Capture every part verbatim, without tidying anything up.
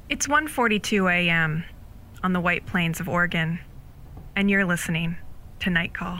It's one forty-two a.m. on the White Plains of Oregon, and you're listening to Night Call.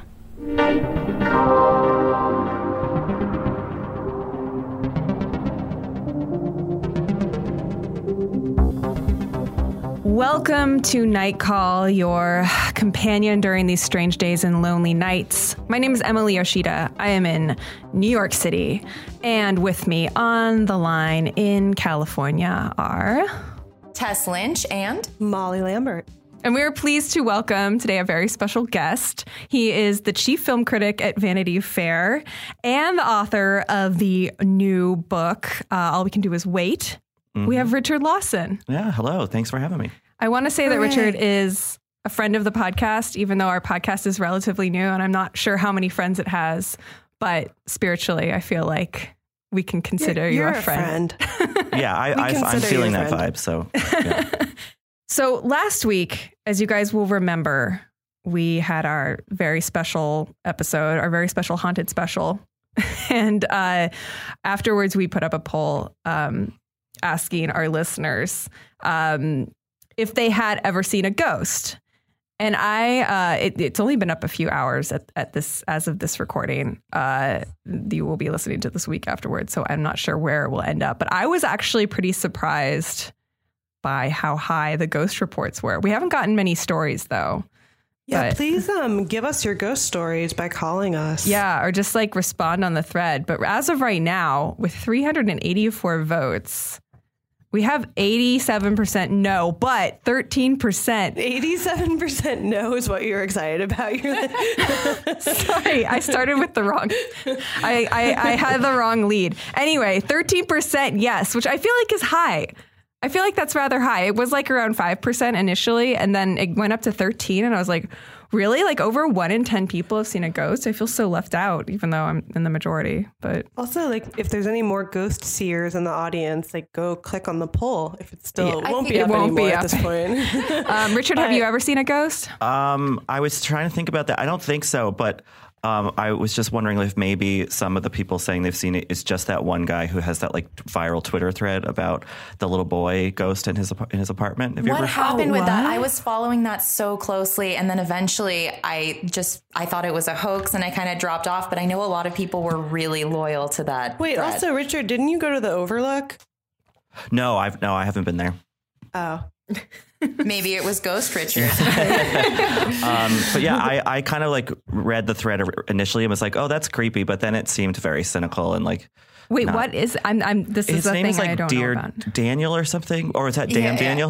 Welcome to Night Call, your companion during these strange days and lonely nights. My name is Emily Yoshida. I am in New York City, and with me on the line in California are Tess Lynch and Molly Lambert. And we are pleased to welcome today a very special guest. He is the chief film critic at Vanity Fair and the author of the new book, uh, All We Can Do Is Wait. Mm-hmm. We have Richard Lawson. Yeah, hello. Thanks for having me. I want to say Hooray. that Richard is a friend of the podcast, even though our podcast is relatively new, and I'm not sure how many friends it has, but spiritually, I feel like we can consider you're, you you're a friend. A friend. Yeah, I, I, I'm feeling that friend. vibe, so... Yeah. So last week, as you guys will remember, we had our very special episode, our very special haunted special. And uh, afterwards, we put up a poll um, asking our listeners um, if they had ever seen a ghost. And I, uh, it, it's only been up a few hours at, at this, as of this recording. Uh, you will be listening to this week afterwards, so I'm not sure where it will end up. But I was actually pretty surprised by how high the ghost reports were. We haven't gotten many stories, though. Yeah, but, please um, give us your ghost stories by calling us. Yeah, or just like respond on the thread. But as of right now, with three hundred eighty-four votes, we have eighty-seven percent no, but thirteen percent. eighty-seven percent no is what you're excited about. You're like Sorry, I started with the wrong. I, I, I had the wrong lead. Anyway, thirteen percent yes, which I feel like is high. I feel like that's rather high. It was like around five percent initially, and then it went up to thirteen, and I was like, really? Like over one in ten people have seen a ghost? I feel so left out, even though I'm in the majority. But also, like, if there's any more ghost seers in the audience, like, go click on the poll. If it's still, Yeah, it won't be it up won't anymore be at up. this point. um, Richard, have you ever seen a ghost? Um, I was trying to think about that. I don't think so, but um, I was just wondering if maybe some of the people saying they've seen it is just that one guy who has that like viral Twitter thread about the little boy ghost in his in his apartment. Have you what ever? happened Oh, with that? what? I was following that so closely, and then eventually I just I thought it was a hoax, and I kind of dropped off. But I know a lot of people were really loyal to that. Wait, thread. also, Richard, didn't you go to the Overlook? No, I've no, I haven't been there. Oh. Maybe it was Ghost Richard. um, but yeah, I, I kind of like read the thread initially and was like, oh, that's creepy. But then it seemed very cynical and like. Wait, not, what is? I'm. I'm. This is his the name thing is like I don't Dear know about. Daniel or something, or is that Damn Yeah, yeah. Daniel?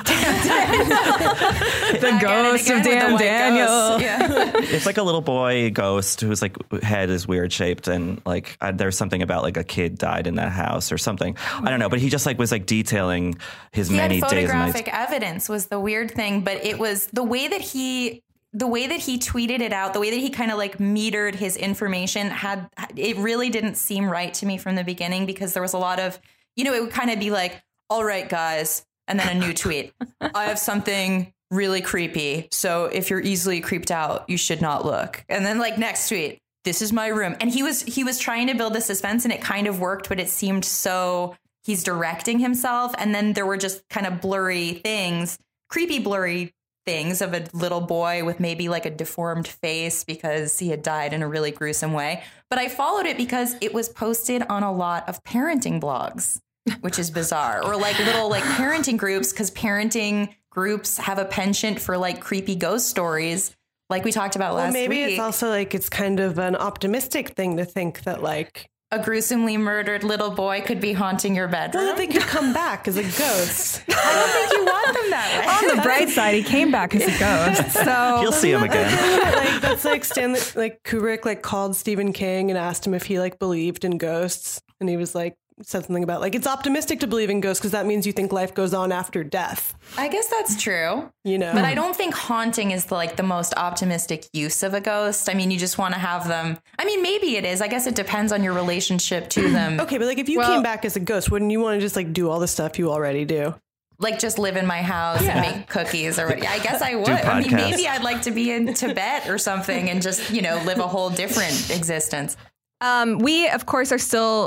The Back at it ghost again of with the Damn white Daniel. ghost. Yeah. It's like a little boy ghost whose like head is weird shaped, and like I, there's something about like a kid died in that house or something. I don't know, but he just like was like detailing his He many had days and nights. photographic evidence was the weird thing, but it was the way that he the way that he tweeted it out, the way that he kind of like metered his information had it really didn't seem right to me from the beginning, because there was a lot of, you know, it would kind of be like, all right, guys, and then a new tweet. I have something really creepy. So if you're easily creeped out, you should not look. And then like next tweet, this is my room. And he was he was trying to build the suspense, and it kind of worked, but it seemed so he's directing himself. And then there were just kind of blurry things, creepy, blurry things of a little boy with maybe like a deformed face because he had died in a really gruesome way. But I followed it because it was posted on a lot of parenting blogs, which is bizarre, or like little like parenting groups, because parenting groups have a penchant for like creepy ghost stories, like we talked about last Well, maybe week. it's also like it's kind of an optimistic thing to think that like a gruesomely murdered little boy could be haunting your bedroom. well, that they could come back as a ghost. I don't think you want them that way. On the bright side, he came back as a ghost. So You'll see him again. Like that's like Stanley, like Kubrick, like called Stephen King and asked him if he like believed in ghosts, and he was like said something about like it's optimistic to believe in ghosts because that means you think life goes on after death. I guess that's true. You know, But I don't think haunting is the, like the most optimistic use of a ghost. I mean, you just want to have them. I mean, maybe it is. I guess it depends on your relationship to them. Okay, but like if you Well- came back as a ghost, wouldn't you want to just like do all the stuff you already do? Like just live in my house Yeah. and make cookies or what. I guess I would. Do I mean, podcasts. maybe I'd like to be in Tibet or something and just, you know, live a whole different existence. um, we, of course, are still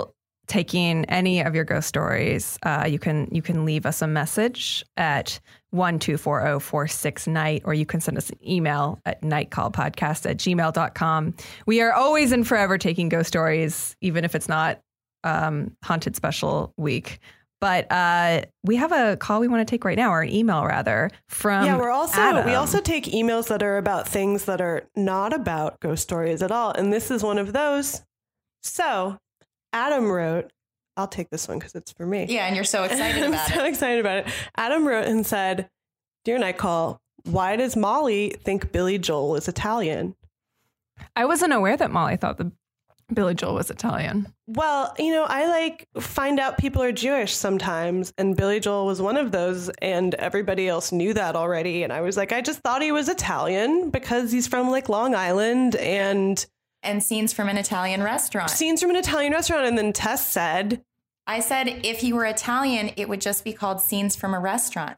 taking any of your ghost stories, uh, you can you can leave us a message at one two four zero four six night, or you can send us an email at nightcallpodcast at gmail dot com. We are always and forever taking ghost stories, even if it's not um, Haunted Special Week. But uh, we have a call we want to take right now, or an email rather, from yeah. We're also Adam. we also take emails that are about things that are not about ghost stories at all, and this is one of those. So Adam wrote, I'll take this one because it's for me. Yeah, and you're so excited I'm about so it. excited about it. Adam wrote and said, "Dear Nightcall, why does Molly think Billy Joel is Italian?" I wasn't aware that Molly thought that Billy Joel was Italian. Well, you know, I like find out people are Jewish sometimes, and Billy Joel was one of those, and everybody else knew that already. And I was like, I just thought he was Italian because he's from like Long Island and And scenes from an Italian restaurant. scenes from an Italian restaurant. And then Tess said, I said if he were Italian, it would just be called Scenes from a Restaurant.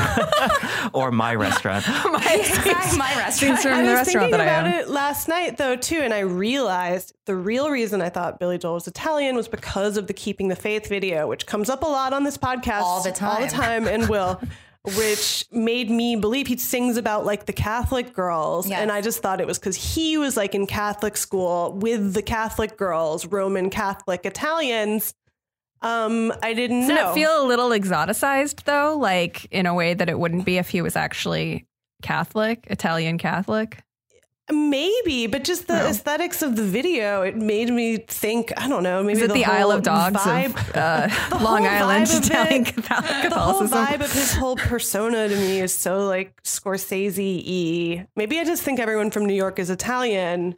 Or my restaurant. my, my restaurant. Scenes from I the was restaurant thinking that I about am. it last night, though, too, and I realized the real reason I thought Billy Joel was Italian was because of the Keeping the Faith video, which comes up a lot on this podcast. All the time. All the time, and will, which made me believe he sings about, like, the Catholic girls. Yes. And I just thought it was because he was, like, in Catholic school with the Catholic girls, Roman Catholic Italians. Um, I didn't Doesn't know. it feel a little exoticized, though? Like, in a way that it wouldn't be if he was actually Catholic, Italian Catholic? Maybe, but just the No. aesthetics of the video, it made me think, I don't know, maybe Is it the, the Isle whole of Dogs vibe, of uh, the Long whole Island vibe of Italian it- Catholic the whole Catholicism? vibe of his whole persona to me is so like Scorsese-y. Maybe I just think everyone from New York is Italian.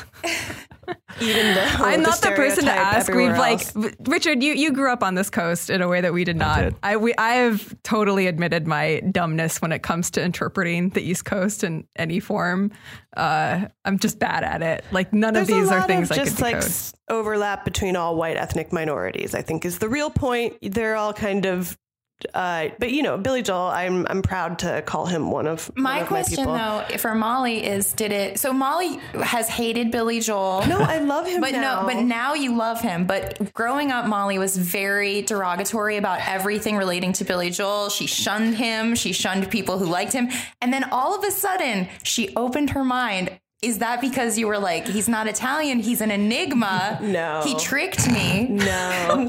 Even though I'm not the person to stereotype ask. We've everywhere like else. Richard. You you grew up on this coast in a way that we did not. did. I we I have totally admitted my dumbness when it comes to interpreting the East Coast in any form. Uh, I'm just bad at it. Like none There's of these a are lot things of I just could like decode. s- overlap between all white ethnic minorities, I think is the real point. They're all kind of, uh, but you know, Billy Joel, I'm I'm proud to call him one of My one of question, my people. though, for Molly is, did it... So Molly has hated Billy Joel. No, I love him But now. no, but now you love him. But growing up, Molly was very derogatory about everything relating to Billy Joel. She shunned him. She shunned people who liked him. And then all of a sudden, she opened her mind. Is that because you were like, he's not Italian, he's an enigma? No. He tricked me. No.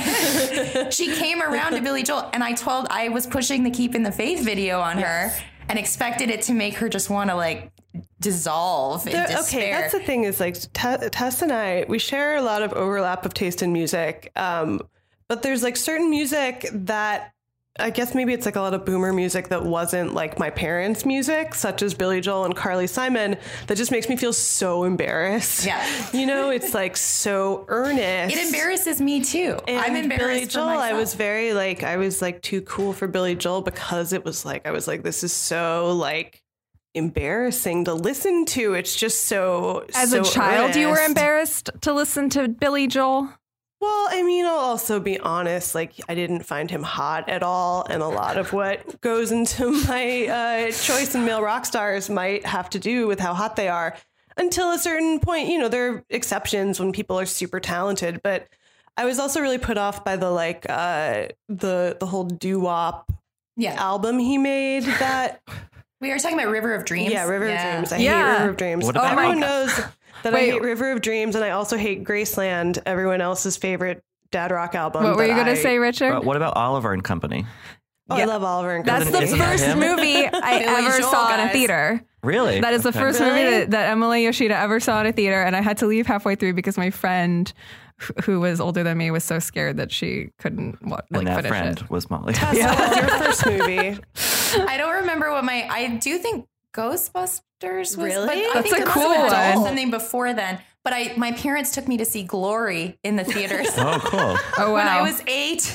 Why? She came around to Billy Joel, and I told, I was pushing the Keep in the Faith video on her and expected it to make her just want to like dissolve in There- despair. okay, that's the thing is like T- Tess and I, we share a lot of overlap of taste in music. Um, but there's like certain music that I guess maybe it's like a lot of boomer music that wasn't like my parents' music, such as Billy Joel and Carly Simon, that just makes me feel so embarrassed. Yeah. You know, it's like so earnest. It embarrasses me too. And I'm embarrassed Billy for Joel, I myself. was very like, I was like too cool for Billy Joel because it was like, I was like, this is so like embarrassing to listen to. It's just so, As so a child, you were earnest. embarrassed to listen to Billy Joel. Well, I mean, I'll also be honest, like I didn't find him hot at all. And a lot of what goes into my uh, choice in male rock stars might have to do with how hot they are until a certain point. You know, there are exceptions when people are super talented, but I was also really put off by the like uh, the the whole doo-wop yeah. album he made that We were talking about River of Dreams. yeah River Yeah. of Dreams. I Yeah. hate River of Dreams. What about- Everyone Oh my knows that Wait. I hate River of Dreams, and I also hate Graceland, everyone else's favorite dad rock album. What were you that going to I- say, Richard? But what about Oliver and Company? Oh, Yeah. I love Oliver and That's Company. the Isn't that first him? movie I Billy ever Joel, saw in a guys. theater. Really? That is the Okay. first Really? movie that, that Emily Yoshida ever saw in a theater, and I had to leave halfway through because my friend, wh- who was older than me, was so scared that she couldn't wa- like And that finish friend it. was Molly. Tess, what was your first movie? I don't remember what my. I do think Ghostbusters was. Really? But I That's think a it must cool have been one. something before then. But I, my parents took me to see Glory in the theaters. Oh, cool. Oh wow! When I was eight,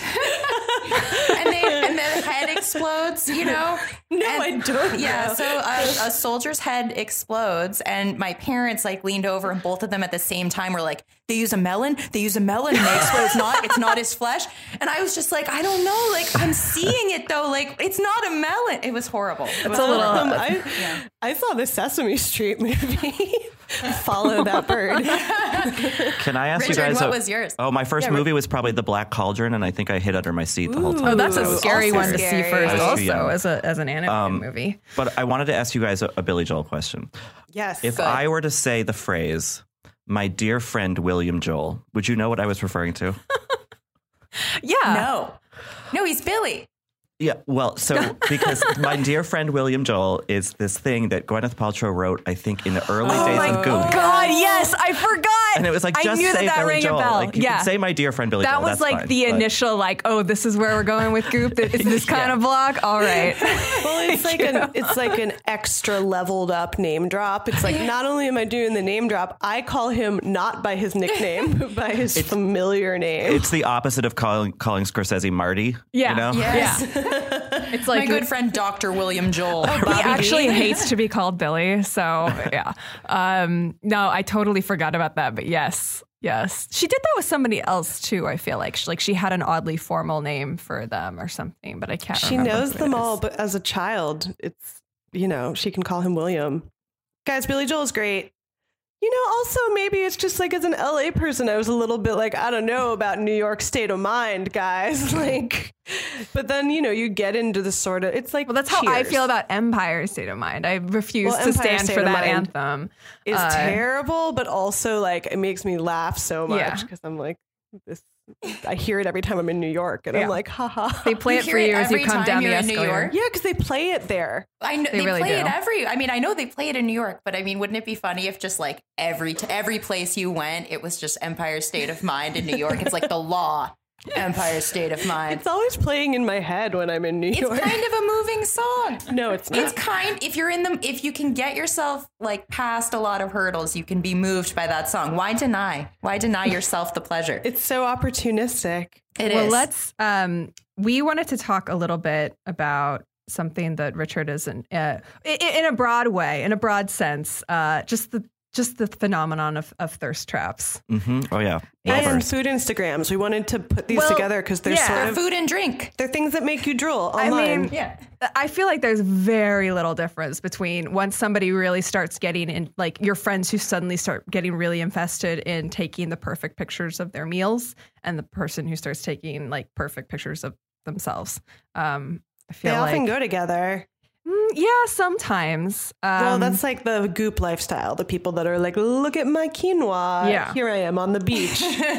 and they and the head explodes, you know. No, And- I don't Yeah, know. so a, a soldier's head explodes, and my parents like leaned over, and both of them at the same time were like, they use a melon. They use a melon and they explode. It's not, it's not his flesh. And I was just like, I don't know. Like, I'm seeing it though. Like, it's not a melon. It was horrible. It was a little- Um, I, I saw the Sesame Street movie. Follow that bird. Can I ask Richard, you guys? what a- was yours? Oh, my first movie was probably The Black Cauldron, and I think I hid under my seat the whole time. Oh, that's a Ooh, scary also one to see scary. first, I was too also young. as a as an animated movie. But I wanted to ask you guys a, a Billy Joel question. Yes. If Good. I were to say the phrase, "My dear friend William Joel," would you know what I was referring to? Yeah. No, no, he's Billy. Yeah, well, so because my dear friend William Joel is this thing that Gwyneth Paltrow wrote, I think, in the early Oh days my of Goop. God, yes, I forgot. And it was like, I just knew say that that Billy rang Joel. a bell. Like, you yeah. can say my dear friend Billy that Joel. was that's like fine, the but- initial, like, oh, this is where we're going with Goop. Is this kind of block? All right. Well, it's like an it's like an extra leveled up name drop. It's like not only am I doing the name drop, I call him not by his nickname, but by his familiar name. It's the opposite of calling calling Scorsese Marty. Yeah. You know? Yes. Yeah. It's My like good friend, Doctor William Joel. he actually hates to be called Billy. So yeah. Um, no, I totally forgot about that. But yes, yes, she did that with somebody else too. I feel like she, like she had an oddly formal name for them or something, but I can't. She remember knows who them it all, is. but as a child, it's, you know, she can call him William. Guys, Billy Joel's great. You know, also maybe it's just like as an L A person, I was a little bit like, I don't know about New York state of mind, guys. Like, but then, you know, you get into the sort of, it's like, Well, that's how I Cheers. feel about Empire State of Mind. I refuse Well, to Empire stand State for of that Mind anthem. It's Uh, terrible, but also like it makes me laugh so Yeah. much because I'm like, this. I hear it every time I'm in New York, and Yeah. I'm like, haha. They play You it hear for it you as you every come time down the you're in New escalator. York? Yeah, because they play it there. I know They they, really play do. it every. I mean, I know they play it in New York, but I mean, wouldn't it be funny if just like every t- every place you went, it was just Empire State of Mind in New York? It's like the law, Empire State of Mind. It's always playing in my head when I'm in New It's York. kind of a moving song. No, it's not. It's kind if you're in the if you can get yourself like past a lot of hurdles, you can be moved by that song. Why deny? Why deny yourself the pleasure? It's so opportunistic. It well, is. let's. Um, we wanted to talk a little bit about something that Richard is in, uh, in, in a broad way, in a broad sense, uh, just the just the phenomenon of, of thirst traps. hmm Oh, yeah. And Lovers. food Instagrams. We wanted to put these Well, together because they're yeah. sort For of food and drink. they're things that make you drool I online. mean, Yeah. I feel like there's very little difference between once somebody really starts getting in, like your friends who suddenly start getting really invested in taking the perfect pictures of their meals, and the person who starts taking like perfect pictures of themselves. Um, I feel they often like, go together. Mm, yeah, sometimes. Um, Well, that's like the Goop lifestyle. The people that are like, look at my quinoa. Yeah. Here I am on the beach.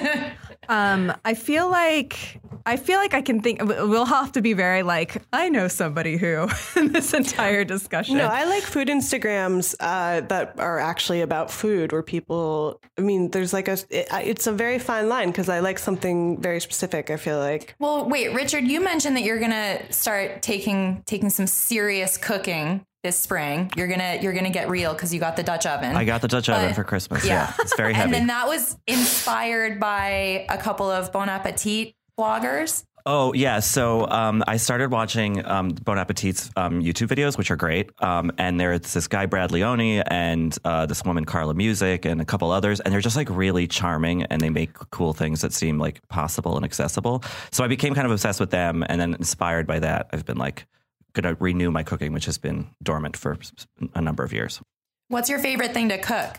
Um, I feel like I feel like I can think. We'll have to be very like I know somebody who in this entire discussion. No, I like food Instagrams uh, that are actually about food, where people. I mean, there's like a. It, it's a very fine line because I like something very specific. I feel like. Well, wait, Richard, you mentioned that you're gonna start taking taking some serious cooking this spring. You're gonna you're gonna get real because you got the Dutch oven. I got the Dutch oven But- for Christmas. yeah. Yeah. It's very and heavy. then that was inspired by a couple of Bon Appetit bloggers. Oh, yeah. So um, I started watching um, Bon Appetit's um, YouTube videos, which are great. Um, and there's this guy, Brad Leone, and uh, this woman, Carla Music, and a couple others. And they're just like really charming, and they make cool things that seem like possible and accessible. So I became kind of obsessed with them. And then inspired by that, I've been like going to renew my cooking, which has been dormant for a number of years. What's your favorite thing to cook?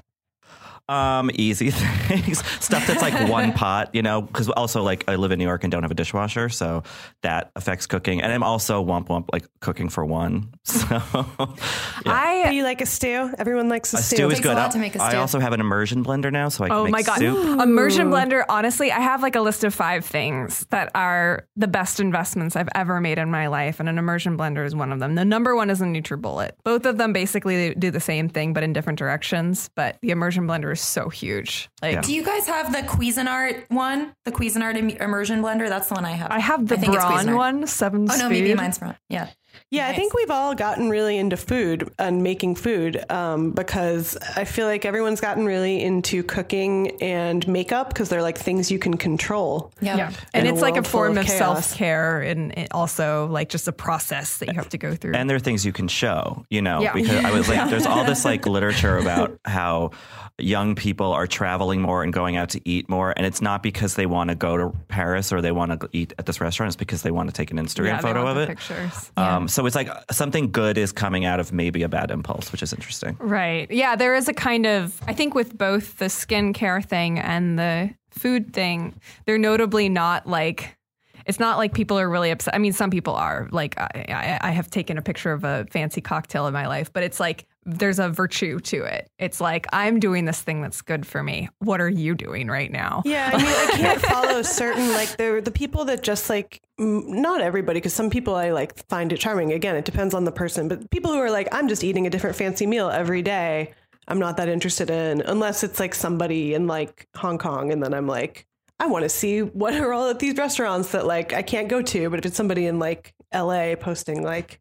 Um, easy things, stuff that's like one pot, you know, because also like I live in New York and don't have a dishwasher, so that affects cooking. And I'm also womp womp like cooking for one. So Do I you like a stew? Everyone likes a, a stew. stew is Takes a good. lot to make a I stew. also have an immersion blender now, so I can oh make my god, soup. immersion blender. Honestly, I have like a list of five things that are the best investments I've ever made in my life, and an immersion blender is one of them. The number one is a NutriBullet. Both of them basically do the same thing, but in different directions. But the immersion blender is so huge. Like Yeah. Do you guys have the Cuisinart one? The Cuisinart im- immersion blender? That's the one I have. I have the think it's Braun Cuisinart. one, seven Oh speed. no, maybe mine's wrong. Yeah. Yeah, Nice. I think we've all gotten really into food and making food um, because I feel like everyone's gotten really into cooking and makeup because they're like things you can control. Yeah. Yeah. And In a it's like a world full form of of chaos. self-care and it also like just a process that you have to go through. And there are things you can show, you know, Yeah. because I was like, there's all this like literature about how young people are traveling more and going out to eat more. And it's not because they want to go to Paris or they want to eat at this restaurant. It's because they want to take an Instagram yeah, they photo want of the it. Pictures. Um, so it's like something good is coming out of maybe a bad impulse, which is interesting. Right. Yeah, there is a kind of, I think with both the skincare thing and the food thing, they're notably not like, it's not like people are really upset. I mean, some people are. Like, I, I, I have taken a picture of a fancy cocktail in my life, but it's like, there's a virtue to it. It's like, I'm doing this thing that's good for me. What are you doing right now? Yeah, I mean, I can't follow certain, like, they're the people that just like, mm, not everybody, because some people I like find it charming. Again, it depends on the person, but people who are like, I'm just eating a different fancy meal every day, I'm not that interested in, unless it's like somebody in like Hong Kong. And then I'm like, I want to see what are all at these restaurants that like I can't go to. But if it's somebody in like L A posting like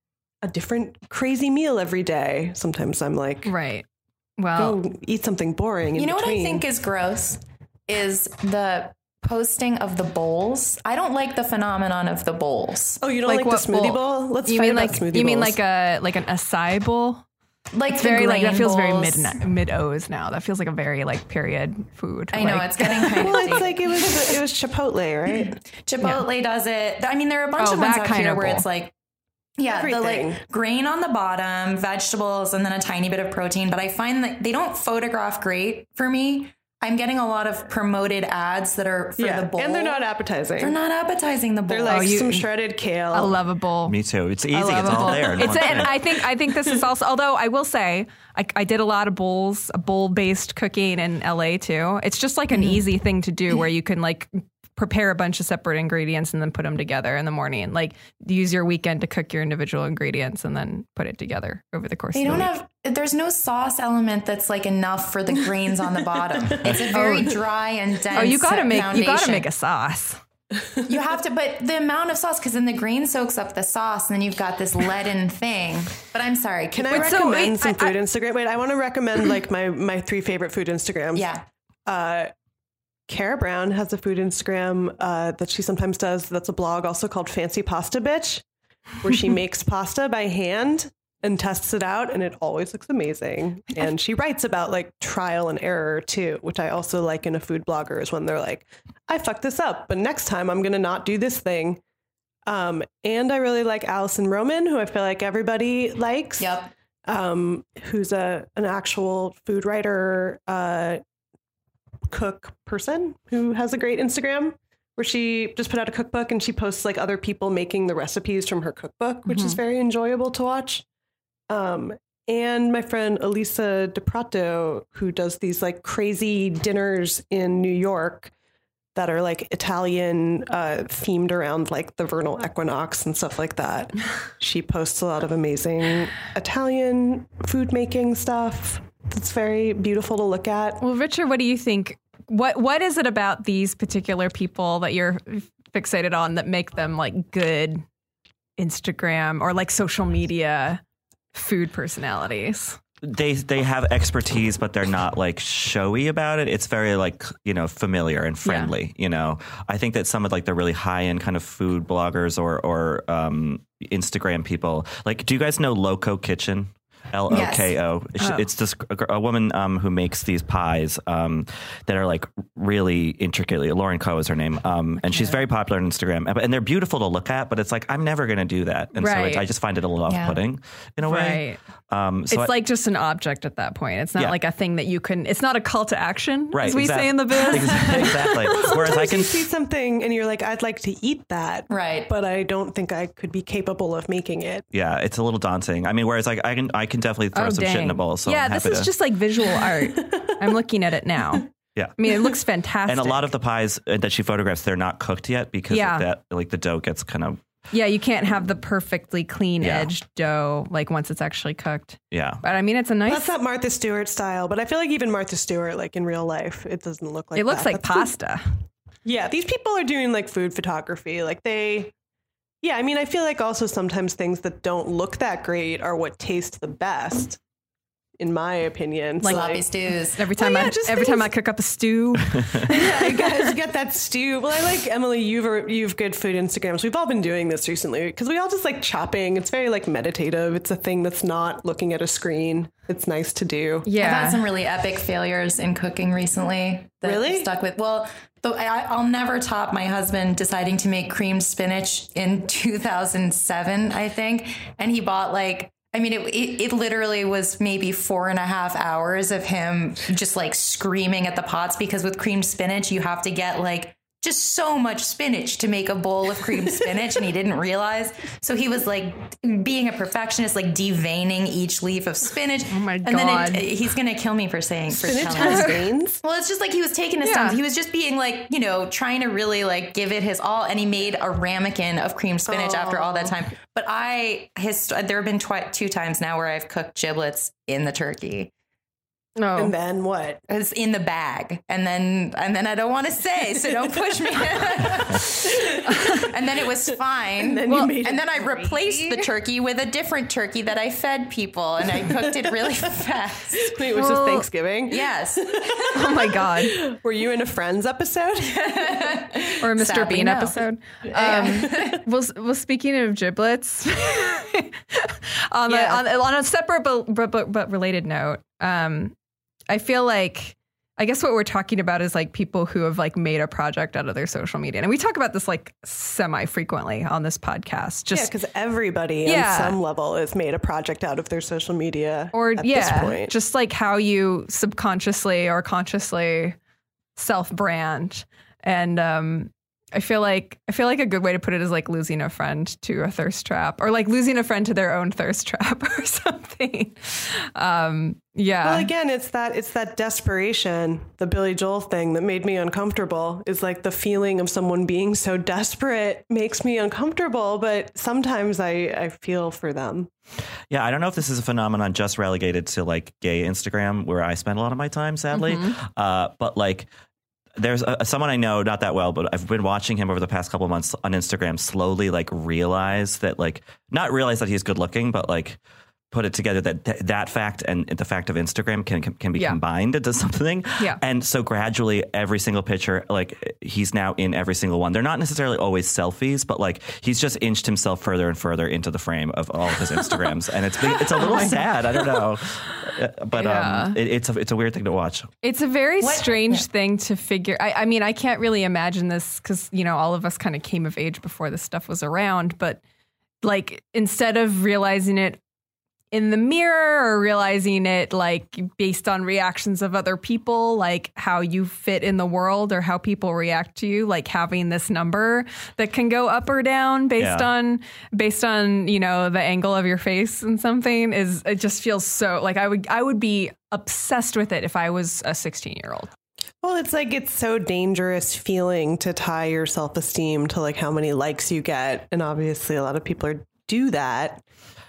a different crazy meal every day, sometimes I'm like, Right. Well, go eat something boring. In You know between. what I think is gross is the posting of the bowls. I don't like the phenomenon of the bowls. Oh, you don't like like, what the smoothie bowl? bowl? Let's you fight mean about like smoothie you mean bowls. like a like an acai bowl? Like It's the very like that grain feels very bowls. mid mid O's now. That feels like a very like period food. I know Like- it's getting kind Well, of it's dated. like it was it was Chipotle, right? Chipotle does it. I mean, there are a bunch Oh, of ones that out kind here of where bowl. it's like, yeah, the Everything. like grain on the bottom, vegetables, and then a tiny bit of protein. But I find that they don't photograph great for me. I'm getting a lot of promoted ads that are for Yeah, the bowl. and they're not appetizing. They're not appetizing the bowl. They're like Oh, you- some shredded kale. I love a bowl. Me too. It's easy. I love It's a all bowl. there. No It's one's and gonna- I think I think this is also. Although I will say, I, I did a lot of bowls, bowl based cooking in L A too. It's just like an easy thing to do where you can like prepare a bunch of separate ingredients and then put them together in the morning. Like use your weekend to cook your individual ingredients and then put it together over the course They of the don't week. have. There's no sauce element that's like enough for the grains on the bottom. It's a very dry and dense. Oh, you gotta make you gotta foundation. make a sauce. You have to, but the amount of sauce, because then the green soaks up the sauce, and then you've got this leaden thing. But I'm sorry. Can I Wait, so recommend wait, some I- food I- Instagram? Wait, I want to recommend like my my three favorite food Instagrams. Yeah. Uh, Cara Brown has a food Instagram uh, that she sometimes does. That's a blog also called Fancy Pasta Bitch, where she makes pasta by hand and tests it out, and it always looks amazing. And she writes about like trial and error too, which I also like in a food blogger is when they're like, I fucked this up, but next time I'm going to not do this thing. Um, and I really like Allison Roman, who I feel like everybody likes. Yep. Um, who's a an actual food writer, uh, cook person who has a great Instagram where she just put out a cookbook and she posts like other people making the recipes from her cookbook, which is very enjoyable to watch. Um, and my friend Elisa DePrato, who does these like crazy dinners in New York that are like Italian uh, themed around like the vernal equinox and stuff like that. She posts a lot of amazing Italian food making stuff. It's very beautiful to look at. Well, Richard, what do you think? What what is it about these particular people that you're fixated on that make them like good Instagram or like social media food personalities? they they have expertise, but they're not like showy about it. It's very like, you know, familiar and friendly. You know, I think that some of like the really high end kind of food bloggers or or um, Instagram people, like, do you guys know Loco Kitchen? L O K O. Yes. Oh. It's this a woman um, who makes these pies um, that are like really intricately. Lauren Coe is her name, um, and she's very popular on Instagram. And they're beautiful to look at, but it's like I'm never going to do that, and so Right. it's, I just find it a little Yeah. off-putting in a way. Um, so it's I- like just an object at that point. It's not Yeah. like a thing that you can, it's not a call to action, right, as we exact- say in the biz. exactly. Whereas I Sometimes can you see something and you're like, I'd like to eat that. Right. But I don't think I could be capable of making it. Yeah, it's a little daunting. I mean, whereas like I can I can definitely throw Oh, some shit in a dang. bowl. So yeah, I'm this happy is to- just like visual art. I'm looking at it now. yeah. I mean, it looks fantastic. And a lot of the pies uh, that she photographs, they're not cooked yet because Yeah. of that, like the dough gets kind of yeah, you can't have the perfectly clean Yeah. edged dough like once it's actually cooked. yeah. But I mean, it's a nice. That's not Martha Stewart style, but I feel like even Martha Stewart, like in real life, it doesn't look like it looks that. like That's- pasta. Yeah, these people are doing like food photography. Like they, Yeah, I mean, I feel like also sometimes things that don't look that great are what taste the best, in my opinion. Like- So, Sloppy stews. Every time Well, yeah, I just every time I things- cook up a stew. yeah, you guys get that stew. Well, I like Emily. You've you've good food Instagrams. We've all been doing this recently because we all just like chopping. It's very like meditative. It's a thing that's not looking at a screen. It's nice to do. Yeah. I've had some really epic failures in cooking recently. That Really? Stuck with. Well, the, I, I'll never top my husband deciding to make creamed spinach in two thousand seven, I think. And he bought like, I mean, it, it, it literally was maybe four and a half hours of him just like screaming at the pots, because with creamed spinach, you have to get like just so much spinach to make a bowl of creamed spinach, and he didn't realize. So he was like being a perfectionist, like deveining each leaf of spinach. Oh my And God. then it, he's gonna kill me for saying for Spinach telling has us. veins. Well, it's just like he was taking his Yeah. time. He was just being like, you know, trying to really like give it his all, and he made a ramekin of creamed spinach after all that time. But I, his, there have been twi- two times now where I've cooked giblets in the turkey. No. And then what? It's in the bag, and then and then I don't want to say, so don't push me. And then it was fine. And then then, you made and it then I replaced the turkey with a different turkey that I fed people, and I cooked it really fast. It was just Well- Thanksgiving. Yes. Oh my God. Were you in a Friends episode? Or a Mister Sadly, Bean no. episode. Um, well, well, speaking of giblets, on, Yeah. a, on, on a separate but, but, but, but related note, um, I feel like, I guess what we're talking about is like people who have like made a project out of their social media. And we talk about this like semi frequently on this podcast. Yeah, Just because everybody Yeah. on some level has made a project out of their social media or at yeah, this point. just like how you subconsciously or consciously self brand. And um, I feel like I feel like a good way to put it is like losing a friend to a thirst trap, or like losing a friend to their own thirst trap or something. Um, yeah. Well, again, it's that it's that desperation, the Billy Joel thing that made me uncomfortable. Is like the feeling of someone being so desperate makes me uncomfortable, but sometimes I, I feel for them. Yeah, I don't know if this is a phenomenon just relegated to like gay Instagram, where I spend a lot of my time, sadly. Uh, but like, there's a, someone I know, not that well, but I've been watching him over the past couple of months on Instagram slowly like realize that like, not realize that he's good looking, but like put it together that th- that fact and the fact of Instagram can can, can be Yeah. combined into something. Yeah. And so gradually every single picture, like he's now in every single one. They're not necessarily always selfies, but like he's just inched himself further and further into the frame of all of his Instagrams. And it's been, it's a little sad. I don't know. Uh, But Yeah. um, it, it's a, it's a weird thing to watch. It's a very What- strange yeah. thing to figure. I, I mean, I can't really imagine this because, you know, all of us kind of came of age before this stuff was around. But like, instead of realizing it in the mirror or realizing it like based on reactions of other people, like how you fit in the world or how people react to you, like having this number that can go up or down based Yeah. on based on, you know, the angle of your face and something is, it just feels so like I would I would be obsessed with it if I was a sixteen year old. Well, it's like it's so dangerous feeling to tie your self-esteem to like how many likes you get. And obviously a lot of people are, do that.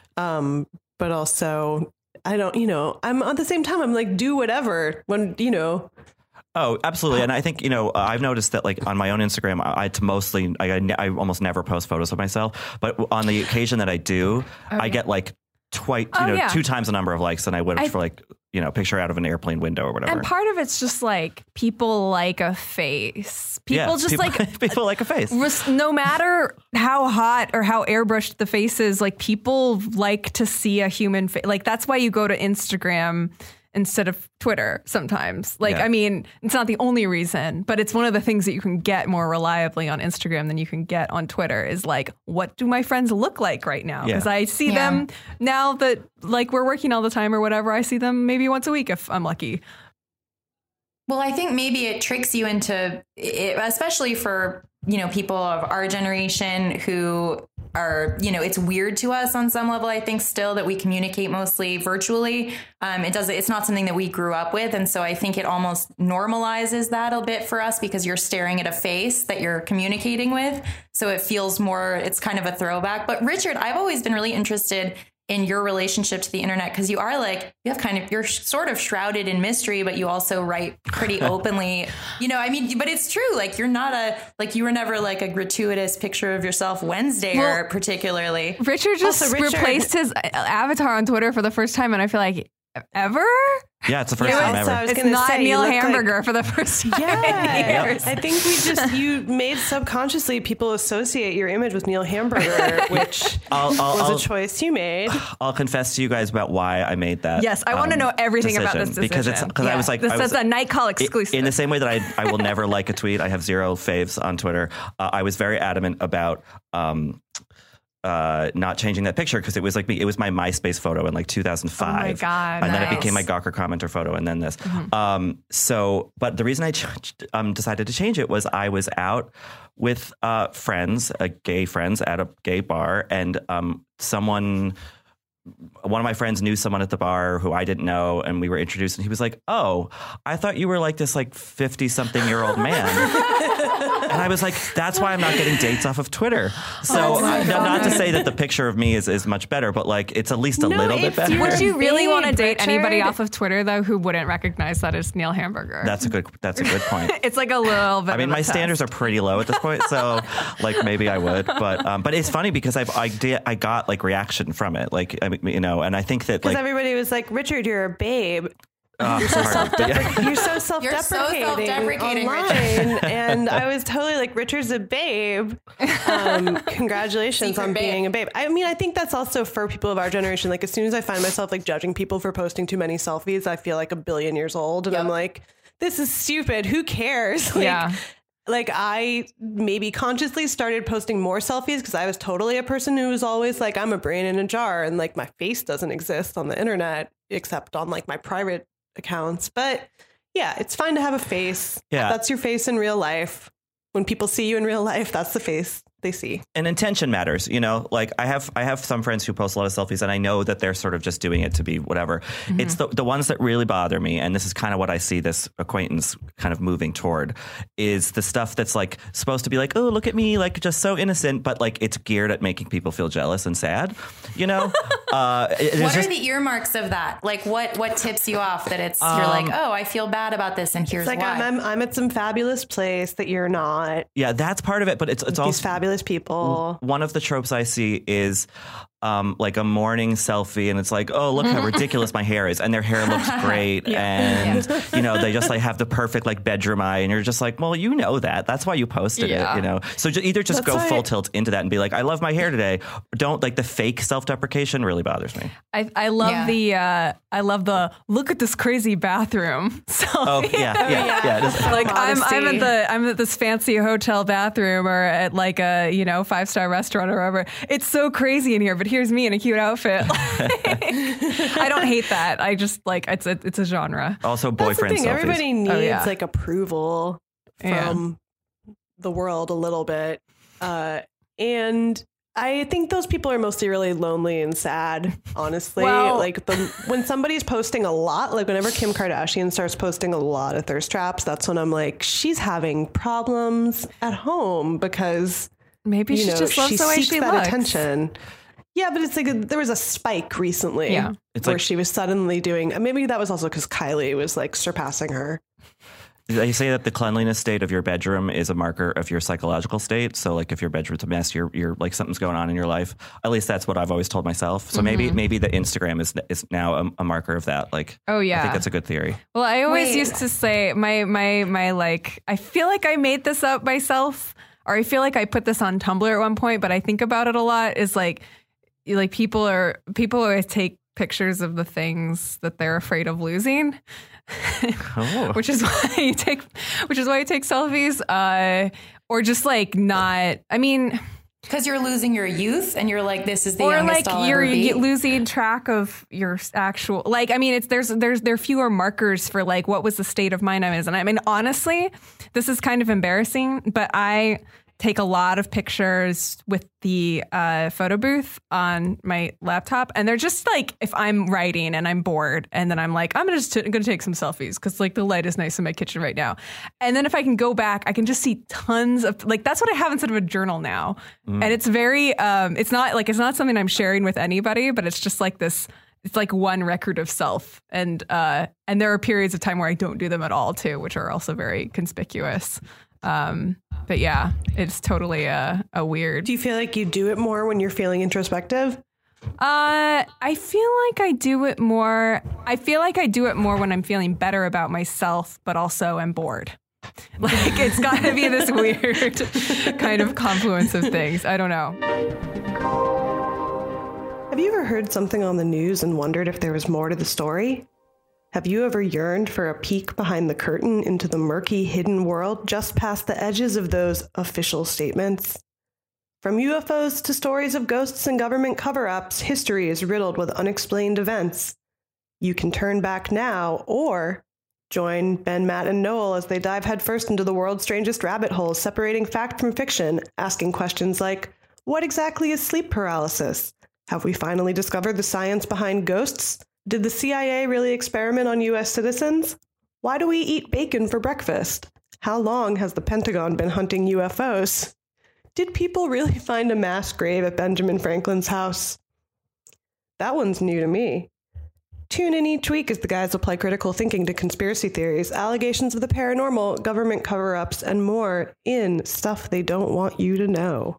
Um, but also I don't, you know, I'm at the same time, I'm like, do whatever when, you know, Oh, absolutely. And I think, you know, I've noticed that like on my own Instagram, I, it's mostly, I, I almost never post photos of myself, but on the occasion that I do, I get like twice, you Oh, know, yeah. two times the number of likes than I would I- for like, you know, picture out of an airplane window or whatever. And part of it's just like people like a face. People Yeah, just people, like people like a face. res- no matter how hot or how airbrushed the face is, like people like to see a human face. Like that's why you go to Instagram instead of Twitter sometimes. Like, Yeah. I mean, it's not the only reason, but it's one of the things that you can get more reliably on Instagram than you can get on Twitter is like, what do my friends look like right now? Yeah. Because I see Yeah. them now that like we're working all the time or whatever. I see them maybe once a week if I'm lucky. Well, I think maybe it tricks you into, it, especially for, you know, people of our generation who are, you know, it's weird to us on some level, I think still that we communicate mostly virtually. Um, it doesn't, it's not something that we grew up with. And so I think it almost normalizes that a bit for us because you're staring at a face that you're communicating with. So it feels more, it's kind of a throwback. But Richard, I've always been really interested in your relationship to the internet, because you are like, you have kind of, you're sort of shrouded in mystery, but you also write pretty openly, you know, I mean, but it's true. Like you're not a, like you were never like a gratuitous picture of yourself Wednesday Well, or particularly. Richard just Also, Richard- replaced his avatar on Twitter for the first time, and I feel like ever. Yeah, it's the first Yeah, time so ever. I was It's gonna not say, you Neil look like- Hamburger for the first time Yeah, in years. I think we just you made subconsciously people associate your image with Neil Hamburger, which I'll, I'll, was I'll, a choice you made. I'll confess to you guys about why I made that. Yes, I want to um, know everything about this decision. because it's because I was like, this I was, is a night call I- exclusive. In the same way that I, I will never like a tweet, I have zero faves on Twitter. Uh, I was very adamant about um, uh, not changing that picture because it was like me. It was my MySpace photo in like two thousand five. Oh my God, and then it nice. became my Gawker commenter photo, and then this. Um, so, but the reason I ch- um, decided to change it was I was out with uh, friends, uh, gay friends, at a gay bar, and um, someone. One of my friends knew someone at the bar who I didn't know, and we were introduced, and he was like, "Oh, I thought you were like this like fifty something year old man." And I was like, "That's why I'm not getting dates off of Twitter." So, uh, no, not to say that the picture of me is, is much better, but like it's at least a No, little bit if better. you're- Would you really Babe, want to date Richard. anybody off of Twitter though who wouldn't recognize that as Neil Hamburger? That's a good. That's a good point. It's like a little bit. I mean, of a my standards test. are pretty low at this point, so like maybe I would, but um, but it's funny because I've I did I got like reaction from it, like I mean, you know, and I think that Because like everybody was like, Richard, you're a babe. uh, pardon, yeah. You're so self-deprecating, self-deprecating, online. And I was totally like, Richard's a babe. Um, congratulations Secret on babe. being a babe. I mean, I think that's also for people of our generation. Like as soon as I find myself like judging people for posting too many selfies, I feel like a billion years old. And Yep. I'm like, this is stupid. Who cares? Like, Yeah. Like I maybe consciously started posting more selfies because I was totally a person who was always like, I'm a brain in a jar. And like my face doesn't exist on the internet except on like my private accounts. But yeah, it's fine to have a face. Yeah. That's your face in real life. When people see you in real life, that's the face they see. And intention matters, you know, like I have I have some friends who post a lot of selfies and I know that they're sort of just doing it to be whatever. Mm-hmm. It's the, the ones that really bother me. And this is kind of what I see this acquaintance kind of moving toward is the stuff that's like supposed to be like, oh, look at me, like just so innocent. But like it's geared at making people feel jealous and sad, you know? uh, it- it's What just- are the earmarks of that? Like what what tips you off that it's you're Um, like, oh, I feel bad about this and here's It's like why. I'm, I'm I'm at some fabulous place that you're not. yeah, that's part of it. But it's, it's These also fabulous people. one of the tropes I see is um, like a morning selfie, and it's like, oh, look how ridiculous my hair is, and their hair looks great, and you know they just like have the perfect like bedroom eye, and you're just like, well, you know that, that's why you posted Yeah. it, you know. So ju- either just That's go why- full tilt into that and be like, I love my hair today. Don't like the fake self deprecation really bothers me. I, I love Yeah. the uh, I love the look at this crazy bathroom. So Oh yeah, yeah, yeah. it is. like I'm I'm Modesty. at the I'm at this fancy hotel bathroom or at like a you know five star restaurant or whatever. It's so crazy in here, but here's me in a cute outfit. I don't hate that. I just like it's a it's a genre. Also, That's the boyfriend thing. selfies. Everybody needs Oh, yeah. like approval Yeah. from the world a little bit. Uh, and I think those people are mostly really lonely and sad, honestly. Well- like the, when somebody's posting a lot, like whenever Kim Kardashian starts posting a lot of thirst traps, that's when I'm like, she's having problems at home because Maybe you she know just loves she the way seeks she that looks. attention. Yeah, but it's like a, there was a spike recently Yeah. It's where like- she was suddenly doing. Maybe that was also because Kylie was like surpassing her. They say that the cleanliness state of your bedroom is a marker of your psychological state. So, like, if your bedroom's a mess, you're you're like something's going on in your life. At least that's what I've always told myself. So maybe maybe the Instagram is is now a, a marker of that. Like, Oh, yeah. I think that's a good theory. Well, I always Wait. used to say my my my like I feel like I made this up myself, or I feel like I put this on Tumblr at one point, but I think about it a lot. Is like you- like people are people always take pictures of the things that they're afraid of losing. Oh. which is why you take which is why you take selfies uh or just like not I mean Because you're losing your youth and you're like, this is the or youngest like I'll you're ever be. losing track of your actual like I mean it's there's there's there are fewer markers for like what was the state of mind I was in. I mean honestly this is kind of embarrassing, but I take a lot of pictures with the uh, photo booth on my laptop. And they're just like, if I'm writing and I'm bored and then I'm like, I'm just t- going to take some selfies because like the light is nice in my kitchen right now. And then if I can go back, I can just see tons of like, that's what I have instead of a journal now. Mm. And it's very, um, it's not like, it's not something I'm sharing with anybody, but it's just like this, it's like one record of self. And, uh, and there are periods of time where I don't do them at all too, which are also very conspicuous. Um, but yeah, it's totally a, a weird. Do you feel like you do it more when you're feeling introspective? Uh, I feel like I do it more. I feel like I do it more when I'm feeling better about myself, but also am bored. Like it's got to be this weird kind of confluence of things. I don't know. Have you ever heard something on the news and wondered if there was more to the story? Have you ever yearned for a peek behind the curtain into the murky, hidden world just past the edges of those official statements? From U F Os to stories of ghosts and government cover-ups, history is riddled with unexplained events. You can turn back now or join Ben, Matt, and Noel as they dive headfirst into the world's strangest rabbit holes, separating fact from fiction, asking questions like, what exactly is sleep paralysis? Have we finally discovered the science behind ghosts? Did the C I A really experiment on U S citizens? Why do we eat bacon for breakfast? How long has the Pentagon been hunting U F Os? Did people really find a mass grave at Benjamin Franklin's house? That one's new to me. Tune in each week as the guys apply critical thinking to conspiracy theories, allegations of the paranormal, government cover-ups, and more in Stuff They Don't Want You to Know.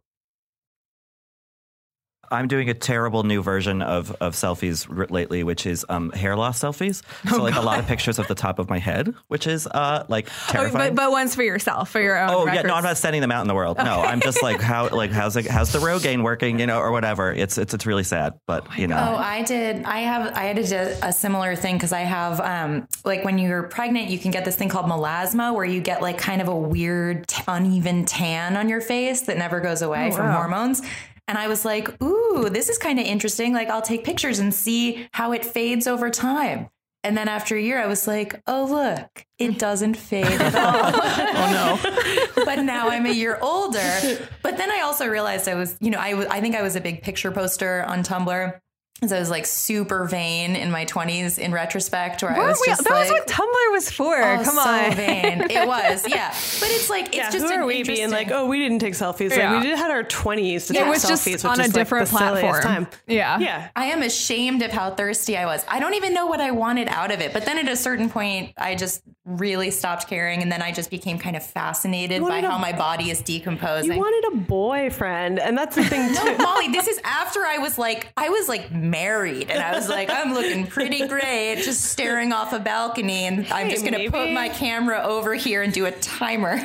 I'm doing a terrible new version of, of selfies r- lately, which is um, hair loss selfies. So oh, like God. A lot of pictures of the top of my head, which is uh, like terrifying. Oh, but, but one's for yourself, for your own Oh records. yeah, no, I'm not sending them out in the world. No, I'm just like, how like how's it, how's the Rogaine working, you know, or whatever. It's it's it's really sad, but you know. Oh, I did. I have. I had to do a similar thing because I have um, like when you're pregnant, you can get this thing called melasma, where you get like kind of a weird, t- uneven tan on your face that never goes away oh, from wow. hormones. And I was like, ooh, this is kind of interesting. Like, I'll take pictures and see how it fades over time. And then after a year, I was like, oh, look, it doesn't fade at all. Oh, no. But now I'm a year older. But then I also realized I was, you know, I, w- I think I was a big picture poster on Tumblr. So I was like super vain in my twenties in retrospect, where Weren't I was just we, that like, was what Tumblr was for. Oh, Come so on. vain. It was. Yeah. But it's like, it's yeah, just who an are we being like, oh, we didn't take selfies. Like, yeah. we did had our twenties to yeah, take it was selfies. Just on a different like platform. Time. Yeah. Yeah. I am ashamed of how thirsty I was. I don't even know what I wanted out of it. But then at a certain point, I just really stopped caring. And then I just became kind of fascinated by a, how my body is decomposing. You wanted a boyfriend. And that's the thing, too. No, Molly, this is after I was like, I was like married. And I was like, I'm looking pretty great, just staring off a balcony. And I'm just going to put my camera over here and do a timer.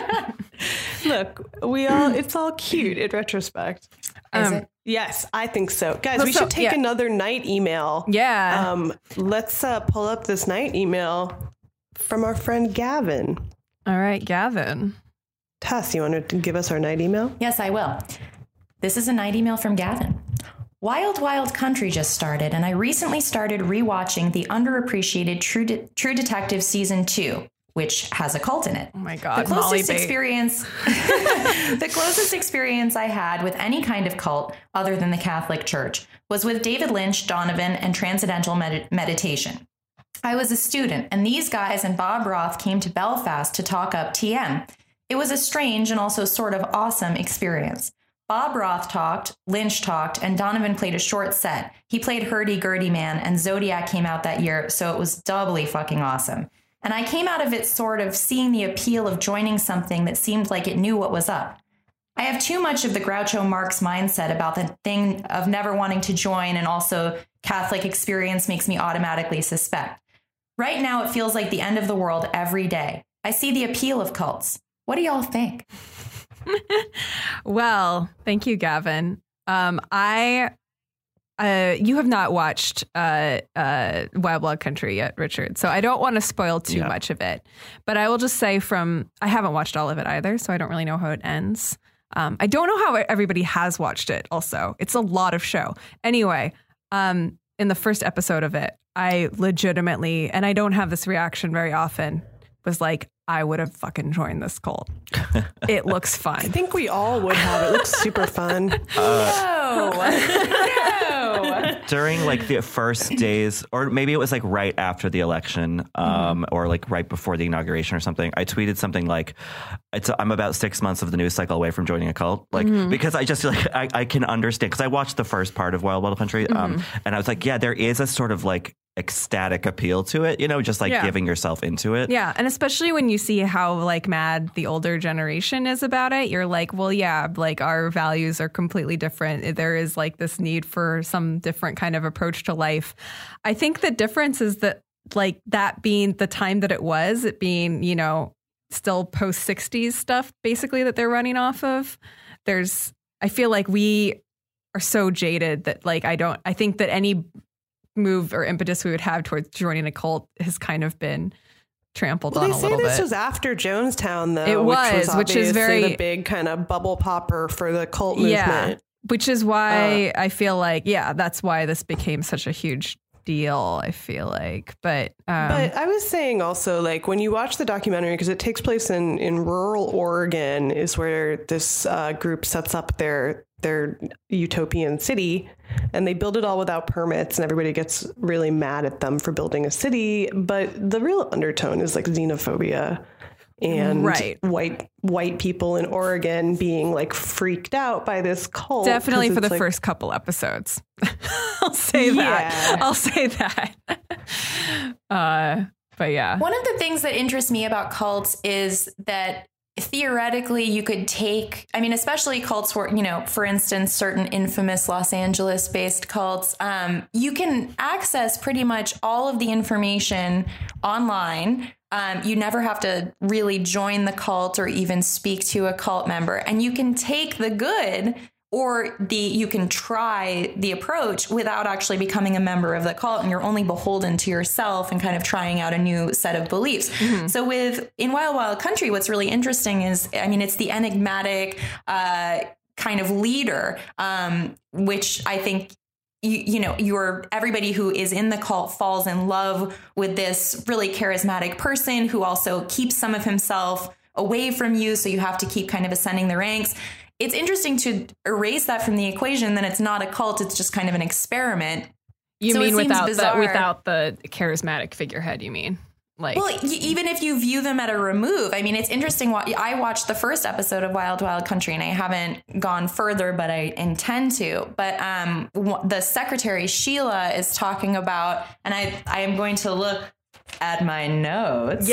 Look, we all, it's all cute in retrospect. Is um, it? Yes, I think so. Guys, well, we so, should take yeah. another night email. Yeah. Um, let's uh, pull up this night email from our friend Gavin. All right, Gavin. Tess, you want to give us our night email? Yes, I will. This is a night email from Gavin. Wild Wild Country just started, and I recently started rewatching the underappreciated True De- True Detective Season two, which has a cult in it. Oh my God, the closest Molly Bait. experience, the closest experience I had with any kind of cult other than the Catholic Church was with David Lynch, Donovan, and Transcendental Med- Meditation. I was a student, and these guys and Bob Roth came to Belfast to talk up T M. It was a strange and also sort of awesome experience. Bob Roth talked, Lynch talked, and Donovan played a short set. He played Hurdy-Gurdy Man, and Zodiac came out that year, so it was doubly fucking awesome. And I came out of it sort of seeing the appeal of joining something that seemed like it knew what was up. I have too much of the Groucho Marx mindset about the thing of never wanting to join, and also Catholic experience makes me automatically suspect. Right now, it feels like the end of the world every day. I see the appeal of cults. What do y'all think? Well, thank you, Gavin. Um, I, uh, you have not watched uh, uh, Wild Wild Country yet, Richard. So I don't want to spoil too yeah. much of it. But I will just say from, I haven't watched all of it either, so I don't really know how it ends. Um, I don't know how everybody has watched it also. It's a lot of show. Anyway, um, in the first episode of it, I legitimately, and I don't have this reaction very often, was like, I would have fucking joined this cult. It looks fun. I think we all would have. It looks super fun. No. No. During like the first days, or maybe it was like right after the election, um, mm-hmm. or like right before the inauguration or something, I tweeted something like, it's, I'm about six months of the news cycle away from joining a cult. Like, mm-hmm. because I just feel like I, I can understand, because I watched the first part of Wild Wild Country, mm-hmm. um, and I was like, yeah, there is a sort of like ecstatic appeal to it, you know, just like yeah. giving yourself into it. Yeah. And especially when you see how like mad the older generation is about it, you're like, well, yeah, like our values are completely different. There is like this need for some different kind of approach to life. I think the difference is that like that being the time that it was, it being, you know, still post sixties stuff basically that they're running off of. There's, I feel like we are so jaded that like, I don't, I think that any move or impetus we would have towards joining a cult has kind of been trampled well, on a little bit. They say this was after Jonestown, though. It was, which, was which is very the big kind of bubble popper for the cult movement. Yeah, which is why uh, I feel like, yeah, that's why this became such a huge deal, I feel like. But um, but I was saying also, like, when you watch the documentary, because it takes place in, in rural Oregon, is where this uh, group sets up their their utopian city, and they build it all without permits, and everybody gets really mad at them for building a city. But the real undertone is like xenophobia and right. white white people in Oregon being like freaked out by this cult. Definitely for the like, first couple episodes. I'll say yeah. that. I'll say that. uh, but yeah. One of the things that interests me about cults is that theoretically you could take, I mean, especially cults where, you know, for instance, certain infamous Los Angeles based cults, um, you can access pretty much all of the information online. Um, you never have to really join the cult or even speak to a cult member, and you can take the good or the you can try the approach without actually becoming a member of the cult, and you're only beholden to yourself and kind of trying out a new set of beliefs. Mm-hmm. So with in Wild Wild Country, what's really interesting is, I mean, it's the enigmatic uh, kind of leader, um, which I think, you, you know, you're everybody who is in the cult falls in love with this really charismatic person who also keeps some of himself away from you. So you have to keep kind of ascending the ranks. It's interesting to erase that from the equation. Then it's not a cult. It's just kind of an experiment. You so mean without the, without the charismatic figurehead, you mean? Like, well, y- even if you view them at a remove, I mean, it's interesting. I watched the first episode of Wild Wild Country, and I haven't gone further, but I intend to. But um, the secretary, Sheila, is talking about, and I, I am going to look at my notes.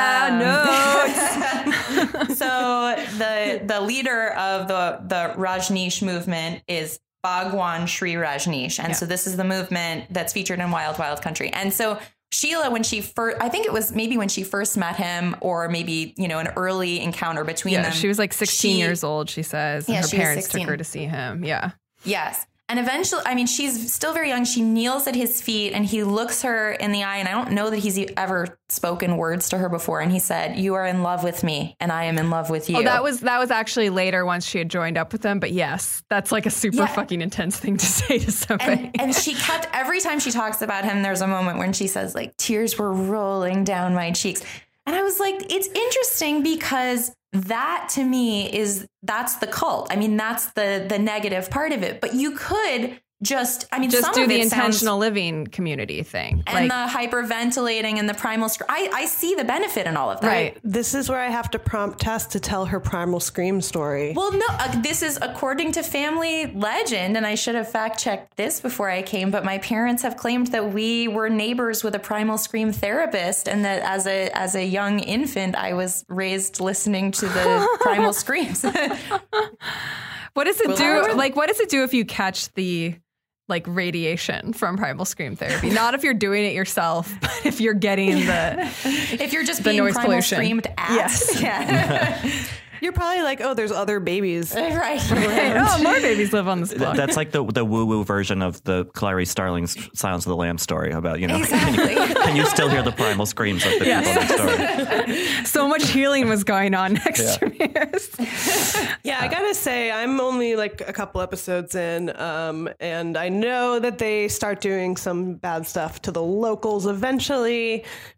Yeah, um, notes. So the the leader of the, the Rajneesh movement is Bhagwan Shree Rajneesh. And yeah. so this is the movement that's featured in Wild Wild Country. And so Sheila, when she first, I think it was maybe when she first met him, or maybe, you know, an early encounter between yeah, them. She was like sixteen she, years old, she says. And yeah, her parents took her to see him. Yeah. Yes. And eventually, I mean, she's still very young. She kneels at his feet and he looks her in the eye. And I don't know that he's ever spoken words to her before. And he said, "You are in love with me and I am in love with you." Oh, that was that was actually later once she had joined up with them. But yes, that's like a super yeah. fucking intense thing to say to somebody. And, and she kept, every time she talks about him, there's a moment when she says, like, tears were rolling down my cheeks. And I was like, it's interesting because that to me is, that's the cult. I mean, that's the the negative part of it. But you could just, I mean, just some do of the it intentional sounds, living community thing. And like, the hyperventilating and the primal scream. I, I see the benefit in all of that. Right. This is where I have to prompt Tess to tell her primal scream story. Well, no, uh, this is according to family legend, and I should have fact checked this before I came, but my parents have claimed that we were neighbors with a primal scream therapist, and that as a as a young infant, I was raised listening to the primal screams. What does it do? Like, what does it do if you catch the like radiation from primal scream therapy? Not if you're doing it yourself, but if you're getting the if you're just the being noise primal pollution. screamed at. Yes. Yeah. You're probably like, oh, there's other babies. Right. Right. Oh, more babies live on this block. That's like the the woo woo version of the Clarice Starling's Silence of the Lambs story about, you know, exactly. can, you, can you still hear the primal screams of the Yes. people next door? So much healing was going on next Yeah. to me. Yeah, I gotta say, I'm only like a couple episodes in, um, and I know that they start doing some bad stuff to the locals eventually,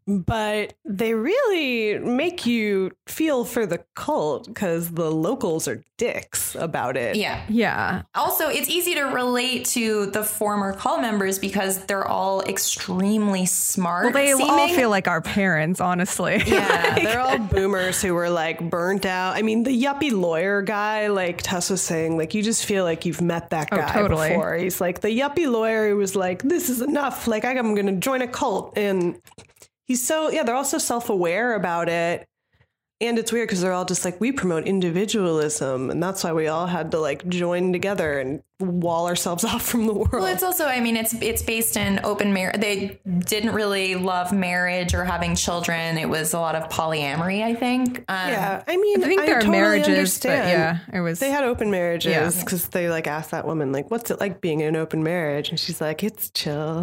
But they really make you feel for the cult because the locals are dicks about it. Yeah. Yeah. Also, it's easy to relate to the former cult members because they're all extremely smart. Well, they all seeming. feel like our parents, honestly. Yeah. They're all boomers who were like burnt out. I mean, the yuppie lawyer guy, like Tess was saying, like you just feel like you've met that Oh, guy totally. before. He's like the yuppie lawyer who was like, this is enough. Like I'm going to join a cult. And he's so, yeah, they're also self-aware about it. And it's weird because they're all just like, we promote individualism. And that's why we all had to like join together and wall ourselves off from the world. Well, it's also, I mean, it's it's based in open marriage. They didn't really love marriage or having children. It was a lot of polyamory, I think. Um, yeah, I mean, I think there are totally marriages, understand. but yeah, it was. They had open marriages Yeah. because they like asked that woman like, "What's it like being in an open marriage?" And she's like, "It's chill."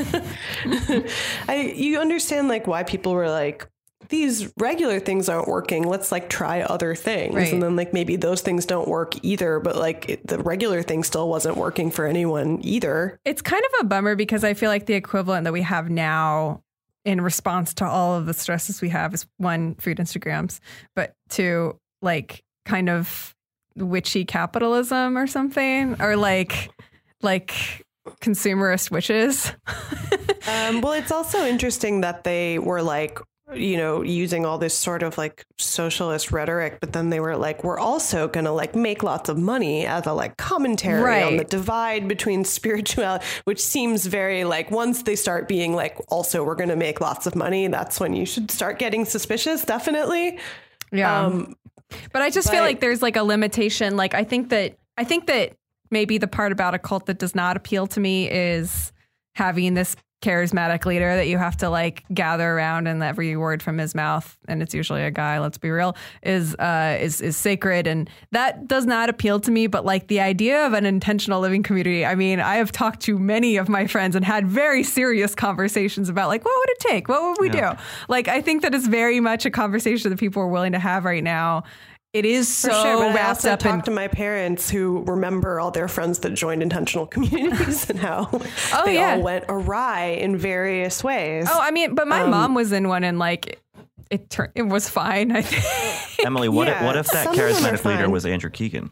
I you understand like why people were like, these regular things aren't working. Let's like try other things, Right. and then like maybe those things don't work either. But like it, the regular thing still wasn't working for anyone either. It's kind of a bummer because I feel like the equivalent that we have now in response to all of the stresses we have is one, food Instagrams, but two, like kind of witchy capitalism or something, or like like consumerist witches. Um, well, it's also interesting that they were like, you know, using all this sort of like socialist rhetoric, but then they were like, we're also going to like make lots of money as a like commentary Right. on the divide between spirituality, which seems very like once they start being like, also, we're going to make lots of money. That's when you should start getting suspicious. Definitely. Yeah. Um, But I just feel but- like there's like a limitation. Like I think that I think that maybe the part about a cult that does not appeal to me is having this charismatic leader that you have to like gather around, and every word from his mouth, and it's usually a guy, let's be real, is uh is is sacred, and that does not appeal to me. But like the idea of an intentional living community, I mean, I have talked to many of my friends and had very serious conversations about like, what would it take? What would we Yeah. do? Like, I think that is very much a conversation that people are willing to have right now. It is so For sure, but I wrapped also up talked in to my parents who remember all their friends that joined intentional communities and how Oh, they yeah. all went awry in various ways. Oh, I mean, but my Um, mom was in one, and like it, it turned, it was fine. I think. Emily, what Yeah, if, what if that some of them are charismatic leader fine. was Andrew Keegan?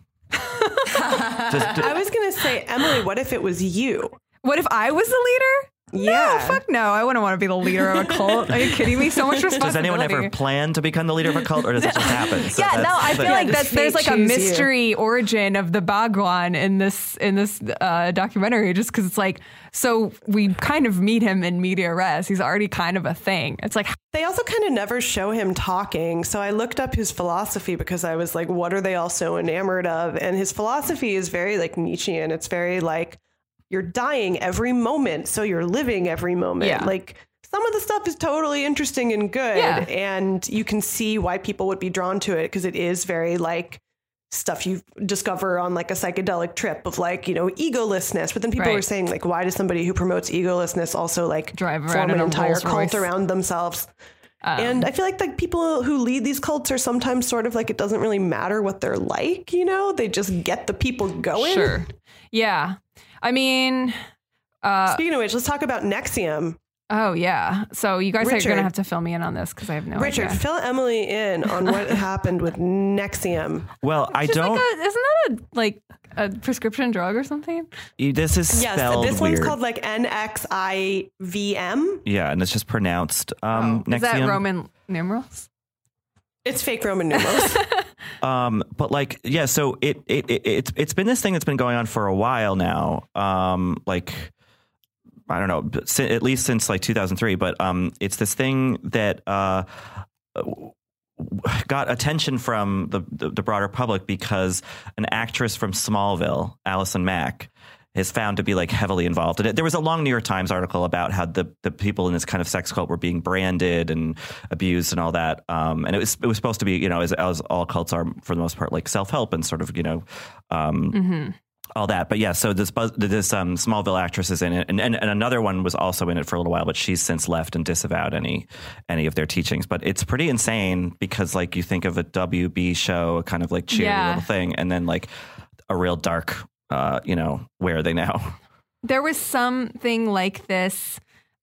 Just, I was going to say, Emily, what if it was you? What if I was the leader? Yeah. No, fuck no. I wouldn't want to be the leader of a cult. Are you kidding me? So much responsibility. does anyone ever plan to become the leader of a cult, or does it just happen? So Yeah, no, that's I the- feel like just that's there's fate like a choose you. mystery origin of the Bhagwan in this in this uh, documentary, just because it's like, so we kind of meet him in media res. He's already kind of a thing. It's like, They also kind of never show him talking. So I looked up his philosophy because I was like, what are they all so enamored of? And his philosophy is very like Nietzschean. It's very like, you're dying every moment, so you're living every moment. Yeah. Like some of the stuff is totally interesting and good. Yeah. And you can see why people would be drawn to it because it is very like stuff you discover on like a psychedelic trip of like, you know, egolessness. But then people Right. were saying like, why does somebody who promotes egolessness also like Drive around form in an a entire Rolls cult Royce? around themselves? um, And I feel like the people who lead these cults are sometimes sort of like, it doesn't really matter what they're like, you know, they just get the people going. sure, yeah. I mean, uh, Speaking of which, let's talk about Nexium. oh yeah. So you guys are Richard. going to have to fill me in on this because I have no Richard, idea. fill Emily in on what happened with Nexium. Well, I Just don't. Like a, isn't that a like a prescription drug or something? this is Yes, spelled this weird. one's called like N X I V M. Yeah, and it's just pronounced um, Oh, is that Nexium. Roman numerals? It's fake Roman numerals. Um, but like, yeah, so it, it, it, it's, it's been this thing that's been going on for a while now. Um, like, I don't know, si- at least since like two thousand three, but, um, it's this thing that, uh, got attention from the, the, the broader public because an actress from Smallville, Allison Mack, is found to be like heavily involved in it. There was a long New York Times article about how the, the people in this kind of sex cult were being branded and abused and all that. Um, and it was it was supposed to be, you know, as, as all cults are for the most part, like self-help and sort of, you know, um, Mm-hmm. all that. But yeah, so this buzz, this um, Smallville actress is in it, and, and and another one was also in it for a little while, but she's since left and disavowed any any of their teachings. But it's pretty insane because like you think of a W B show, a kind of like cheery Yeah. little thing, and then like a real dark. Uh, you know, where are they now? There was something like this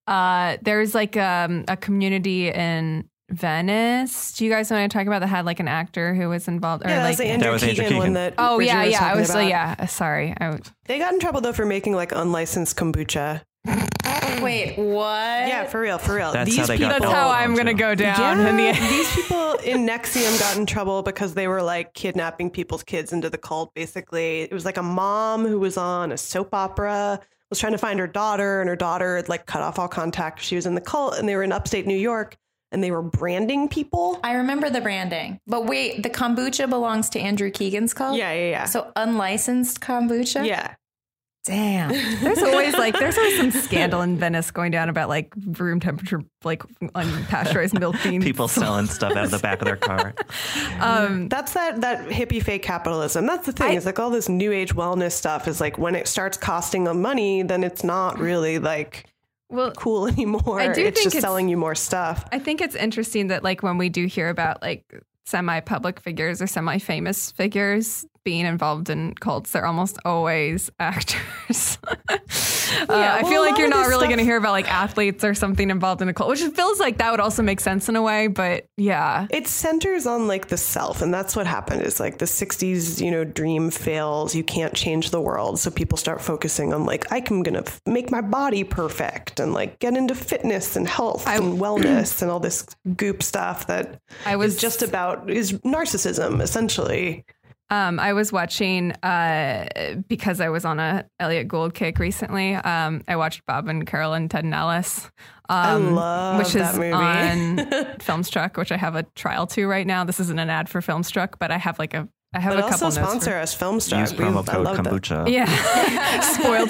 Uh, there's like um, a community in Venice. Do you guys want to talk about that had like an actor who was involved? Or Yeah, like, that's the Andrew That was Andrew Keegan one Keegan. that. oh Bridget yeah, yeah. I talking was uh, about. yeah. uh, Sorry, I, They got in trouble though for making like unlicensed kombucha. Wait, what? Yeah, for real, for real. That's These how they got people, that's how Oh, I'm gonna too. go down. in the Yeah, these people in Nexium got in trouble because they were like kidnapping people's kids into the cult. Basically, it was like a mom who was on a soap opera, was trying to find her daughter, and her daughter had like cut off all contact. She was in the cult, and they were in upstate New York, and they were branding people. I remember the branding. But wait, the kombucha belongs to Andrew Keegan's cult? Yeah, yeah, yeah. So unlicensed kombucha? yeah. Damn. There's always like there's always some scandal in Venice going down about like room temperature, like unpasteurized milk beans. People selling stuff out of the back of their car. Um, That's that that hippie fake capitalism. That's the thing. I- it's like all this new age wellness stuff is like when it starts costing them money, then it's not really like well, cool anymore. I do it's think just it's- selling you more stuff. I think it's interesting that like when we do hear about like semi-public figures or semi-famous figures being involved in cults, they're almost always actors. uh, Yeah, I well, feel a like lot you're of not this really stuff- going to hear about like athletes or something involved in a cult, which feels like that would also make sense in a way. But yeah, It centers on like the self, and that's what happened. Is like the sixties, you know, dream fails. You can't change the world, so people start focusing on like I'm gonna f- make my body perfect and like get into fitness and health and wellness and all this goop stuff that I was is just about is narcissism essentially. Um, I was watching uh, because I was on a Elliot Gould kick recently. Um, I watched Bob and Carol and Ted and Alice, um, love which that is movie. on Filmstruck, which I have a trial to right now. This isn't an ad for Filmstruck, but I have like a I have But a couple also notes sponsor for, us, Filmstruck. Use We- promo I code love that. kombucha. Yeah, spoiled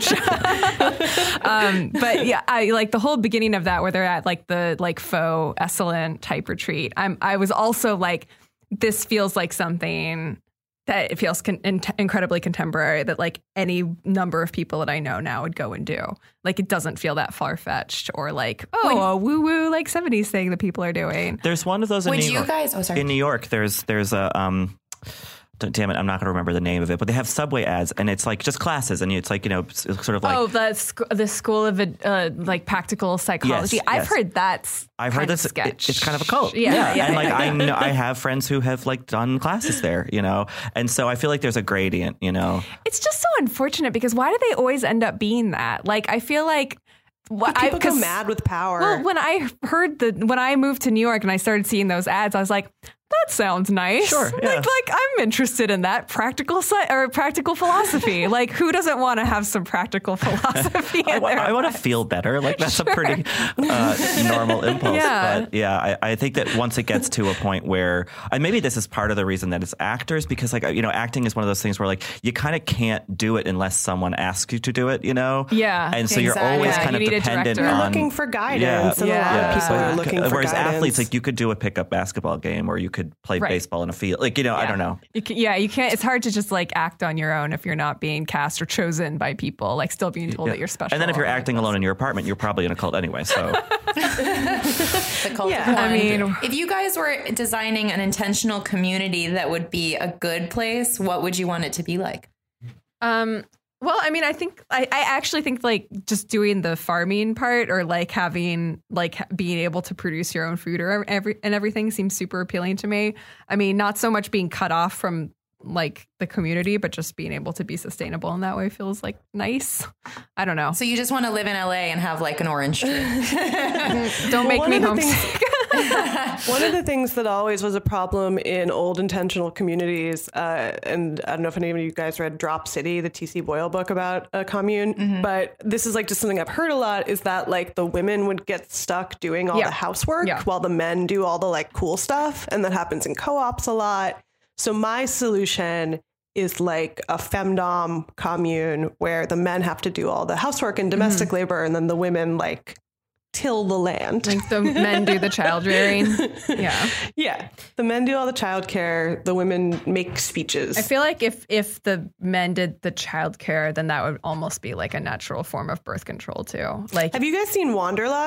kombucha. um, but yeah, I like the whole beginning of that where they're at like the like faux Esalen type retreat. I'm I was also like, this feels like something that it feels con- in- incredibly contemporary that like any number of people that I know now would go and do. Like it doesn't feel that far fetched or like oh When- a woo woo like seventies thing that people are doing. There's one of those in Would New you York. guys? Oh, sorry. In New York, there's there's a um. d- Damn it, I'm not going to remember the name of it, but they have Subway ads, and it's like just classes, and it's like you know, s- sort of like oh, the sc- the school of uh, like practical psychology. Yes, I've yes. heard that's I've heard kind of this. it- sketch. it's kind of a cult. Yeah, yeah. and like I know I have friends who have like done classes there, you know, and so I feel like there's a gradient, you know. It's just so unfortunate because why do they always end up being that? Like, I feel like what People I, go 'cause- mad with power. Well, when I heard the when I moved to New York and I started seeing those ads, I was like, that sounds nice. Sure, Like, yeah. like I'm interested in that practical sci- or practical philosophy. Like, who doesn't want to have some practical philosophy? I, in their want to life? feel better. Like that's a pretty uh, normal impulse. Yeah. But yeah, I, I think that once it gets to a point where, and maybe this is part of the reason that it's actors, because like, you know, acting is one of those things where like you kind of can't do it unless someone asks you to do it, you know? Yeah, And so you're exactly. always Yeah, kind you of need a dependent director. on. You're looking for guidance, Yeah. and a lot Yeah. of people Yeah. are looking for Whereas guidance. athletes, like you could do a pickup basketball game or you could play Right. baseball in a field. Like, you know, I Yeah. don't know. You can, yeah, you can't. It's hard to just like act on your own if you're not being cast or chosen by people. Like, still being told that you're special. And then if you're or, like, acting alone in your apartment, you're probably in a cult anyway. So The cult Yeah, of I one. mean- if you guys were designing an intentional community that would be a good place, what would you want it to be like? Um, well, I mean, I think I, I actually think like just doing the farming part or like having like ha- being able to produce your own food or every and everything seems super appealing to me. I mean, not so much being cut off from like the community, but just being able to be sustainable in that way feels like nice. I don't know. So you just want to live in L A and have like an orange tree. Don't make one me of the homesick. One of the things that always was a problem in old intentional communities, uh, and I don't know if any of you guys read Drop City, the T C Boyle book about a commune, but this is like just something I've heard a lot is that like the women would get stuck doing all Yeah. the housework Yeah. while the men do all the like cool stuff. And that happens in co-ops a lot. So my solution is like a femdom commune where the men have to do all the housework and domestic labor, and then the women like till the land. Like the men do the child rearing. Yeah. Yeah. The men do all the childcare. The women make speeches. I feel like if if the men did the childcare, then that would almost be like a natural form of birth control too. Like Have you guys seen Wanderlust?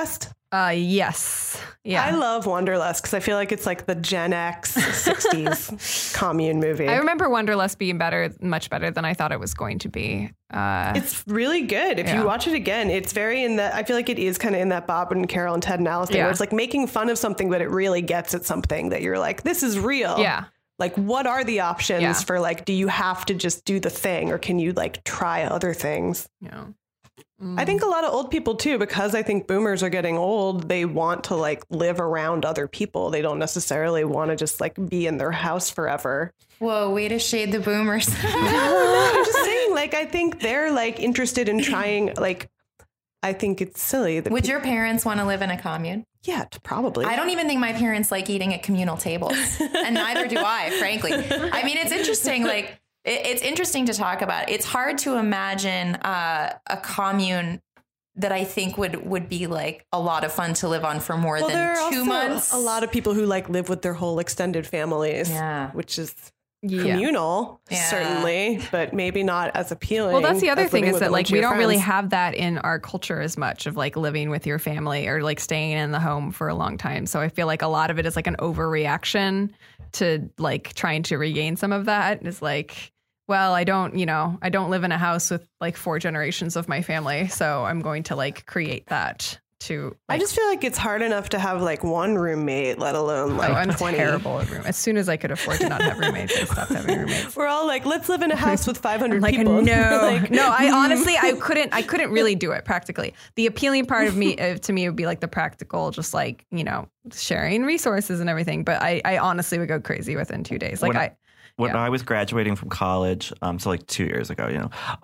Uh, yes. Yeah. I love Wanderlust because I feel like it's like the Gen X sixties commune movie. I remember Wanderlust being better, much better than I thought it was going to be. Uh, It's really good. If Yeah. you watch it again, it's very in that. I feel like it is kind of in that Bob and Carol and Ted and Alice thing Yeah. where it's like making fun of something, but it really gets at something that you're like, this is real. yeah. Like, what are the options Yeah. for like, do you have to just do the thing or can you like try other things? Yeah. I think a lot of old people too, because I think boomers are getting old, they want to like live around other people. They don't necessarily want to just like be in their house forever. Whoa, way to shade the boomers. I'm just saying, like, I think they're like interested in trying, like, I think it's silly. That Would your parents want to live in a commune? Yeah, t- probably. I don't even think my parents like eating at communal tables, and neither do I, frankly. I mean, it's interesting, like, it, it's interesting to talk about. It's hard to imagine uh, a commune that I think would, would be like a lot of fun to live on for more well, there are than two also months. a lot of people who like live with their whole extended families, Yeah. which is Yeah. communal, Yeah. certainly, but maybe not as appealing. Well, that's the other as thing living is with that a like bunch of we your don't really friends. have that in our culture as much of like living with your family or like staying in the home for a long time. So I feel like a lot of it is like an overreaction to like trying to regain some of that. Is like, well, I don't, you know, I don't live in a house with like four generations of my family, so I'm going to like create that to. I Like, just feel like it's hard enough to have like one roommate, let alone like oh, I'm twenty. terrible at room. As soon as I could afford to not have roommates, I stopped having roommates. We're all like, let's live in a house with five hundred Like people. no, Like, no. I honestly, I couldn't. I couldn't really do it practically. The appealing part of me, uh, to me, would be like the practical, just like you know, sharing resources and everything. But I, I honestly would go crazy within two days. Like When I, When Yeah. I was graduating from college, um, so like two years ago, you know, um,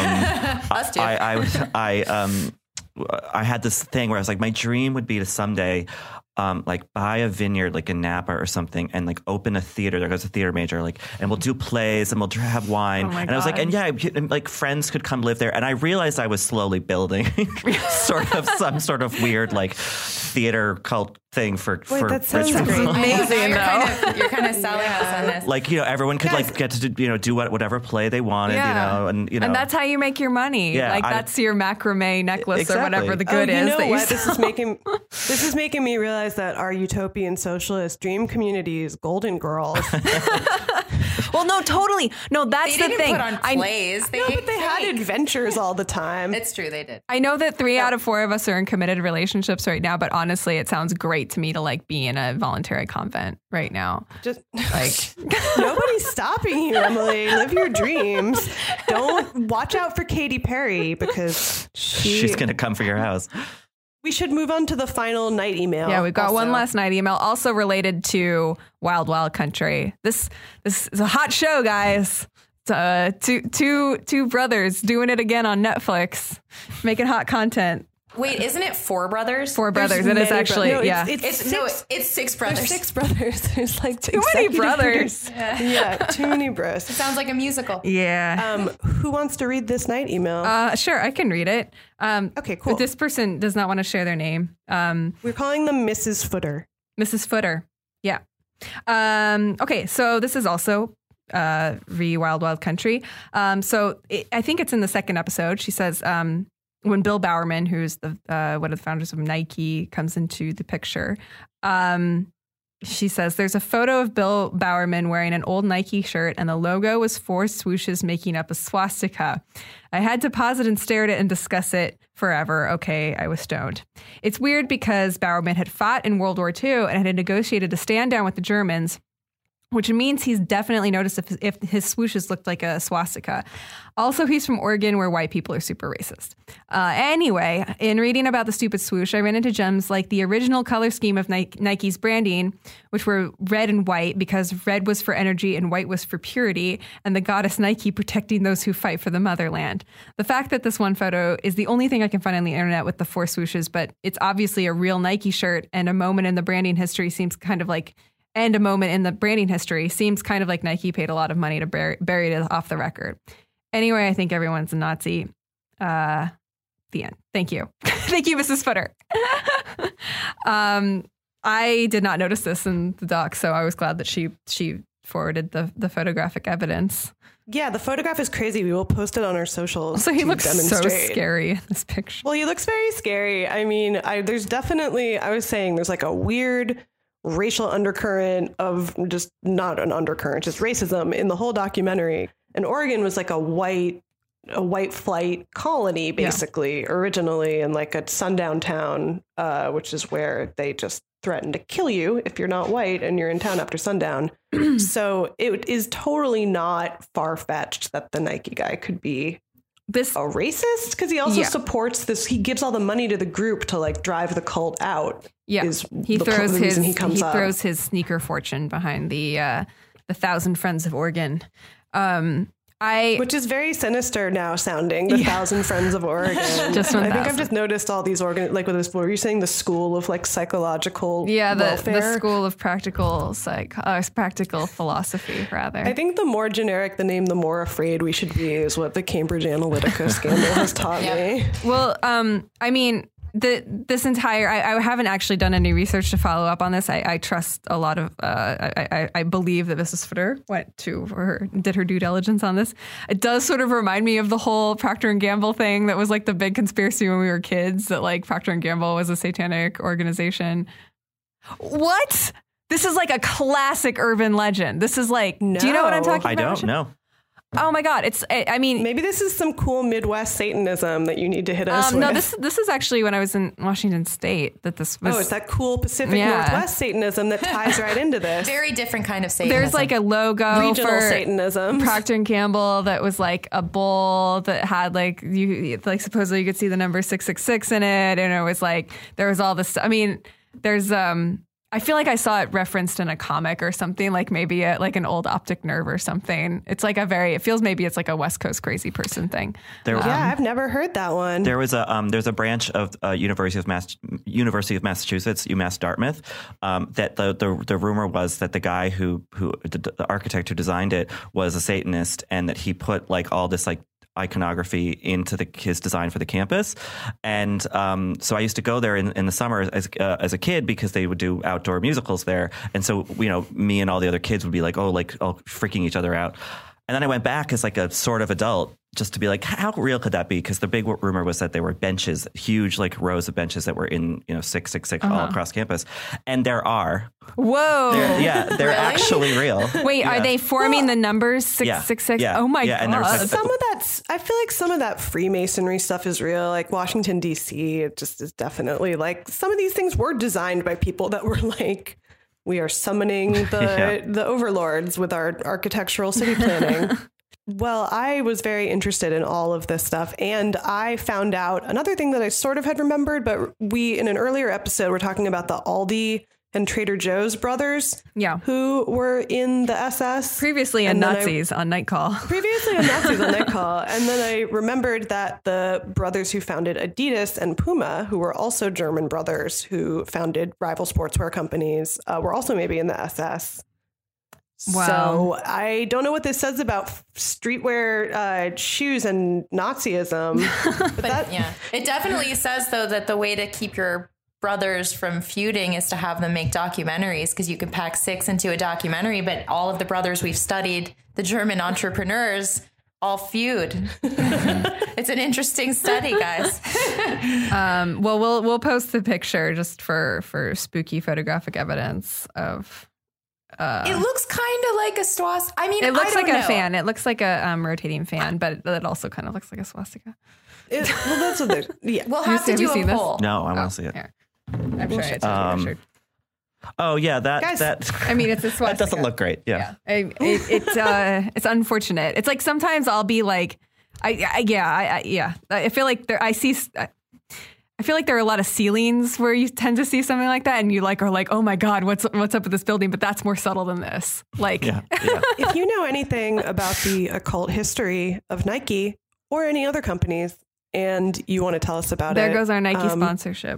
Us too. I, I was, I, um, I had this thing where I was like, my dream would be to someday, um, like buy a vineyard, like in Napa or something, and like open a theater. There goes a theater major, like, and we'll do plays and we'll dr- have wine. Oh my and I was like, God. and yeah, and, like friends could come live there. And I realized I was slowly building sort of some sort of weird like theater cult thing for Wait, for that sounds rich people. great. Amazing, You're kind though. of, you're kind of selling us on this. Like, you know, everyone could Guys. like get to do, you know, do what, whatever play they wanted, Yeah. you know, and, you know. and that's how you make your money. Yeah, like I- that's your macrame necklace Exactly. or whatever the Oh, good you is. know that you what? This sell. is making this is making me realize that our utopian socialist dream community is Golden Girls. Well, no, totally. No, that's They the didn't thing. put on I, plays. They no, but they had fake. adventures all the time. It's true, they did. I know that three out of four of us are in committed relationships right now, but honestly, it sounds great to me to like be in a voluntary convent right now. Just Like, nobody's stopping you, Emily. Live your dreams. Don't watch out for Katy Perry because she, she's going to come for your house. we should move on to the final night email. yeah, we've got also. one last night email also related to Wild Wild Country. This this is a hot show, guys. It's, uh, two two two brothers doing it again on Netflix, making hot content. Wait, isn't it Four Brothers? Four There's brothers. It is many actually bro- no, yeah. It's, it's, It's six, no, it's six brothers. there's six brothers. There's like Too many executive brothers. producers. Yeah, too many bros. Sounds like a musical. yeah. Um, who wants to read this night email? Uh, sure, I can read it. Um, Okay, cool. But this person does not want to share their name. Um, We're calling them Missus Footer. Missus Footer. Yeah. Um, okay, so this is also uh, re Wild Wild Country. Um, so it, I think it's in the second episode. She says um, when Bill Bowerman, who's the uh, one of the founders of Nike, comes into the picture. Um, She says there's a photo of Bill Bowerman wearing an old Nike shirt and the logo was four swooshes making up a swastika. I had to pause it and stare at it and discuss it forever. Okay, I was stoned. It's weird because Bowerman had fought in World War Two and had negotiated to stand down with the Germans, which means he's definitely noticed if, if his swooshes looked like a swastika. Also, he's from Oregon, where white people are super racist. Uh, anyway, in reading about the stupid swoosh, I ran into gems like the original color scheme of Nike, Nike's branding, which were red and white because red was for energy and white was for purity, and the goddess Nike protecting those who fight for the motherland. The fact that this one photo is the only thing I can find on the internet with the four swooshes, but it's obviously a real Nike shirt, and a moment in the branding history seems kind of like and a moment in the branding history seems kind of like Nike paid a lot of money to bury, bury it off the record. Anyway, I think everyone's a Nazi. Uh, the end. Thank you. Thank you, Missus Footer. um, I did not notice this in the doc, so I was glad that she she forwarded the, the photographic evidence. Yeah, the photograph is crazy. We will post it on our socials. So he to looks demonstrate. so scary in this picture. Well, he looks very scary. I mean, I, there's definitely, I was saying there's like a weird racial undercurrent of just not an undercurrent, just racism in the whole documentary. And Oregon was like a white, a white flight colony, basically, yeah. originally, in like a sundown town, uh, which is where they just threaten to kill you if you're not white and you're in town after sundown. So it is totally not far-fetched that the Nike guy could be this a racist, because he also yeah. supports this. He gives all the money to the group to like drive the cult out. Yeah, is he the, throws the his he, comes he up. throws his sneaker fortune behind the uh, the Thousand Friends of Oregon. Um, I Which is very sinister now sounding, the yeah. Thousand Friends of Oregon. Just I think I've just noticed all these organ like with this, what were you saying? The school of like psychological Yeah, the, welfare? the school of practical psych uh, practical philosophy, rather. I think the more generic the name, the more afraid we should be, is what the Cambridge Analytica scandal has taught yeah. me. Well, um, I mean, the this entire I, I haven't actually done any research to follow up on this. I, I trust a lot of uh, I, I, I believe that Missus Footer went to her did her due diligence on this. It does sort of remind me of the whole Procter and Gamble thing that was like the big conspiracy when we were kids, that like Procter and Gamble was a satanic organization. What? This is like a classic urban legend. This is like, no. Do you know what I'm talking I about? I don't know. Oh my God. It's, I, I mean, maybe this is some cool Midwest Satanism that you need to hit us um, with. No, this, this is actually when I was in Washington State that this was. Oh, it's that cool Pacific yeah. Northwest Satanism that ties right into this. Very different kind of Satanism. There's like a logo regional for Satanism. Procter and Gamble that was like a bull that had like, you like supposedly you could see the number six six six in it. And it was like, there was all this, I mean, there's, um, I feel like I saw it referenced in a comic or something, like maybe a, like an old Optic Nerve or something. It's like a very, it feels maybe it's like a West Coast crazy person thing. There, yeah, um, I've never heard that one. There was a um, there's a branch of uh, University of Mass University of Massachusetts, UMass Dartmouth, um, that the, the the rumor was that the guy who who the, the architect who designed it was a Satanist, and that he put like all this like iconography into the, his design for the campus. And um, so I used to go there in, in the summer as uh, as a kid, because they would do outdoor musicals there. And so, you know, me and all the other kids would be like, oh, like all freaking each other out. And then I went back as like a sort of adult just to be like, how real could that be? Because the big rumor was that there were benches, huge like rows of benches that were in, you know, six six six uh-huh. all across campus. And there are. Whoa. They're, yeah, they're really? actually real. Wait, yeah. are they forming well, the numbers six six six? Yeah, yeah, oh my yeah, God. Like, some of that's, I feel like some of that Freemasonry stuff is real. Like Washington, D C, it just is definitely like some of these things were designed by people that were like, we are summoning the yeah. the overlords with our architectural city planning. Well, I was very interested in all of this stuff, and I found out another thing that I sort of had remembered, but we, in an earlier episode, were talking about the Aldi and Trader Joe's brothers, yeah, who were in the S S. Previously in Nazis I, on Night Call. Previously in Nazis on Night Call. And then I remembered that the brothers who founded Adidas and Puma, who were also German brothers who founded rival sportswear companies, uh, were also maybe in the S S. Wow. So I don't know what this says about streetwear uh, shoes and Nazism. But, but that, yeah, it definitely says, though, that the way to keep your brothers from feuding is to have them make documentaries, because you can pack six into a documentary. But all of the brothers we've studied, the German entrepreneurs, all feud. It's an interesting study, guys. um, well, we'll we'll post the picture just for for spooky photographic evidence of. Uh, it looks kind of like a swastika. I mean, it looks I don't like know. a fan. It looks like a um, rotating fan, but it also kind of looks like a swastika. it, well, that's what they yeah. We'll have you to see, do have a poll. No, I want to oh, see it. Here. I'm sure it's um, sure. Oh yeah, that Guys, that. I mean, it's a swastika. That doesn't look great. Yeah, yeah. I, it, it's uh, it's unfortunate. It's like sometimes I'll be like, I, I yeah, I, I yeah. I feel like there. I see. I feel like there are a lot of ceilings where you tend to see something like that, and you like are like, oh my God, what's what's up with this building? But that's more subtle than this. Like, yeah, yeah. If you know anything about the occult history of Nike or any other companies, and you want to tell us about there it, there goes our Nike um, sponsorship.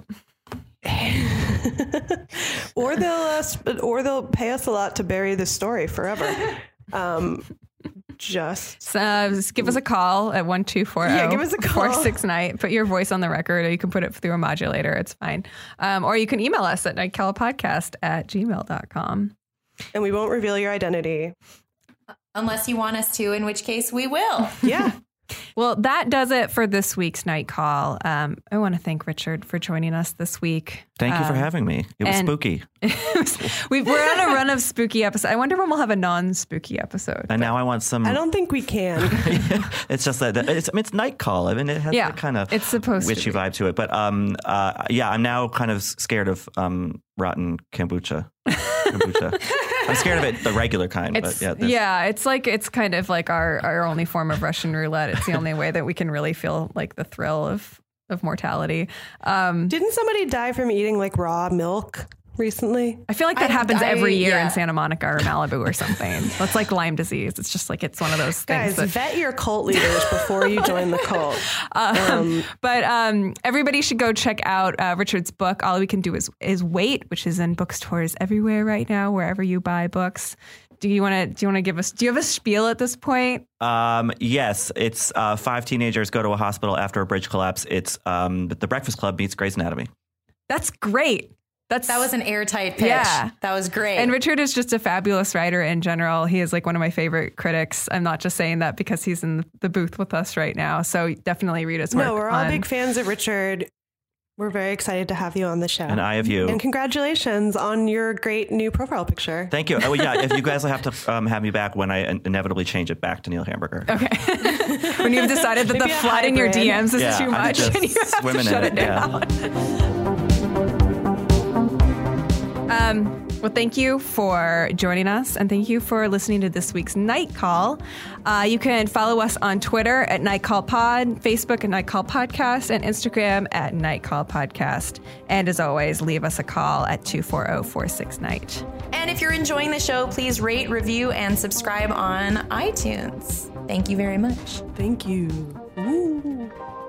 or they'll uh, sp- or they'll pay us a lot to bury this story forever. Um, just So, uh, just give us a call at one two four Yeah, zero give us a four call. six nine. Put your voice on the record, or you can put it through a modulator. It's fine. Um, or you can email us at nightcallpodcast at gmail dot com. and we won't reveal your identity. Unless you want us to, in which case we will. Yeah. Well, that does it for this week's Night Call. Um, I want to thank Richard for joining us this week. Thank you um, for having me. It was and- spooky. we, we're on a run of spooky episodes. I wonder when we'll have a non-spooky episode. And now I want some. I don't think we can. It's just that it's, I mean, it's Night Call. I mean, it has Yeah, that kind of it's supposed to witchy be. vibe to it. But um, uh, yeah, I'm now kind of scared of um, rotten kombucha. kombucha. I'm scared of it, the regular kind. It's, but yeah, there's- yeah, it's like it's kind of like our, our only form of Russian roulette. It's the only way that we can really feel like the thrill of of mortality. Um, Didn't somebody die from eating like raw milk recently? I feel like that I- happens I- every year yeah. in Santa Monica or Malibu or something. That's like Lyme disease. It's just like it's one of those things. Guys, that, vet your cult leaders before you join the cult. Um, but um, everybody should go check out uh, Richard's book. All We Can Do Is Is Wait, which is in bookstores everywhere right now, wherever you buy books. Do you want to? Do you want to give us? Do you have a spiel at this point? Um, yes, it's uh, five teenagers go to a hospital after a bridge collapse. It's um, The Breakfast Club meets Grey's Anatomy. That's great. That's That was an airtight pitch. Yeah. That was great. And Richard is just a fabulous writer in general. He is like one of my favorite critics. I'm not just saying that because he's in the booth with us right now. So definitely read his work. No, we're all on- big fans of Richard. We're very excited to have you on the show. And I of you. And congratulations on your great new profile picture. Thank you. Oh, yeah, if you guys will have to um, have me back when I inevitably change it back to Neil Hamburger. Okay. When you've decided that Maybe the a flood in your hybrid. D Ms is Yeah, too I'm much just and you have to swimming in shut it it, yeah. down. Um, well, thank you for joining us, and thank you for listening to this week's Night Call. Uh, you can follow us on Twitter at Night Call Pod, Facebook at Night Call Podcast, and Instagram at Night Call Podcast. And as always, leave us a call at two four zero, four six, night. And if you're enjoying the show, please rate, review, and subscribe on iTunes. Thank you very much. Thank you. Ooh.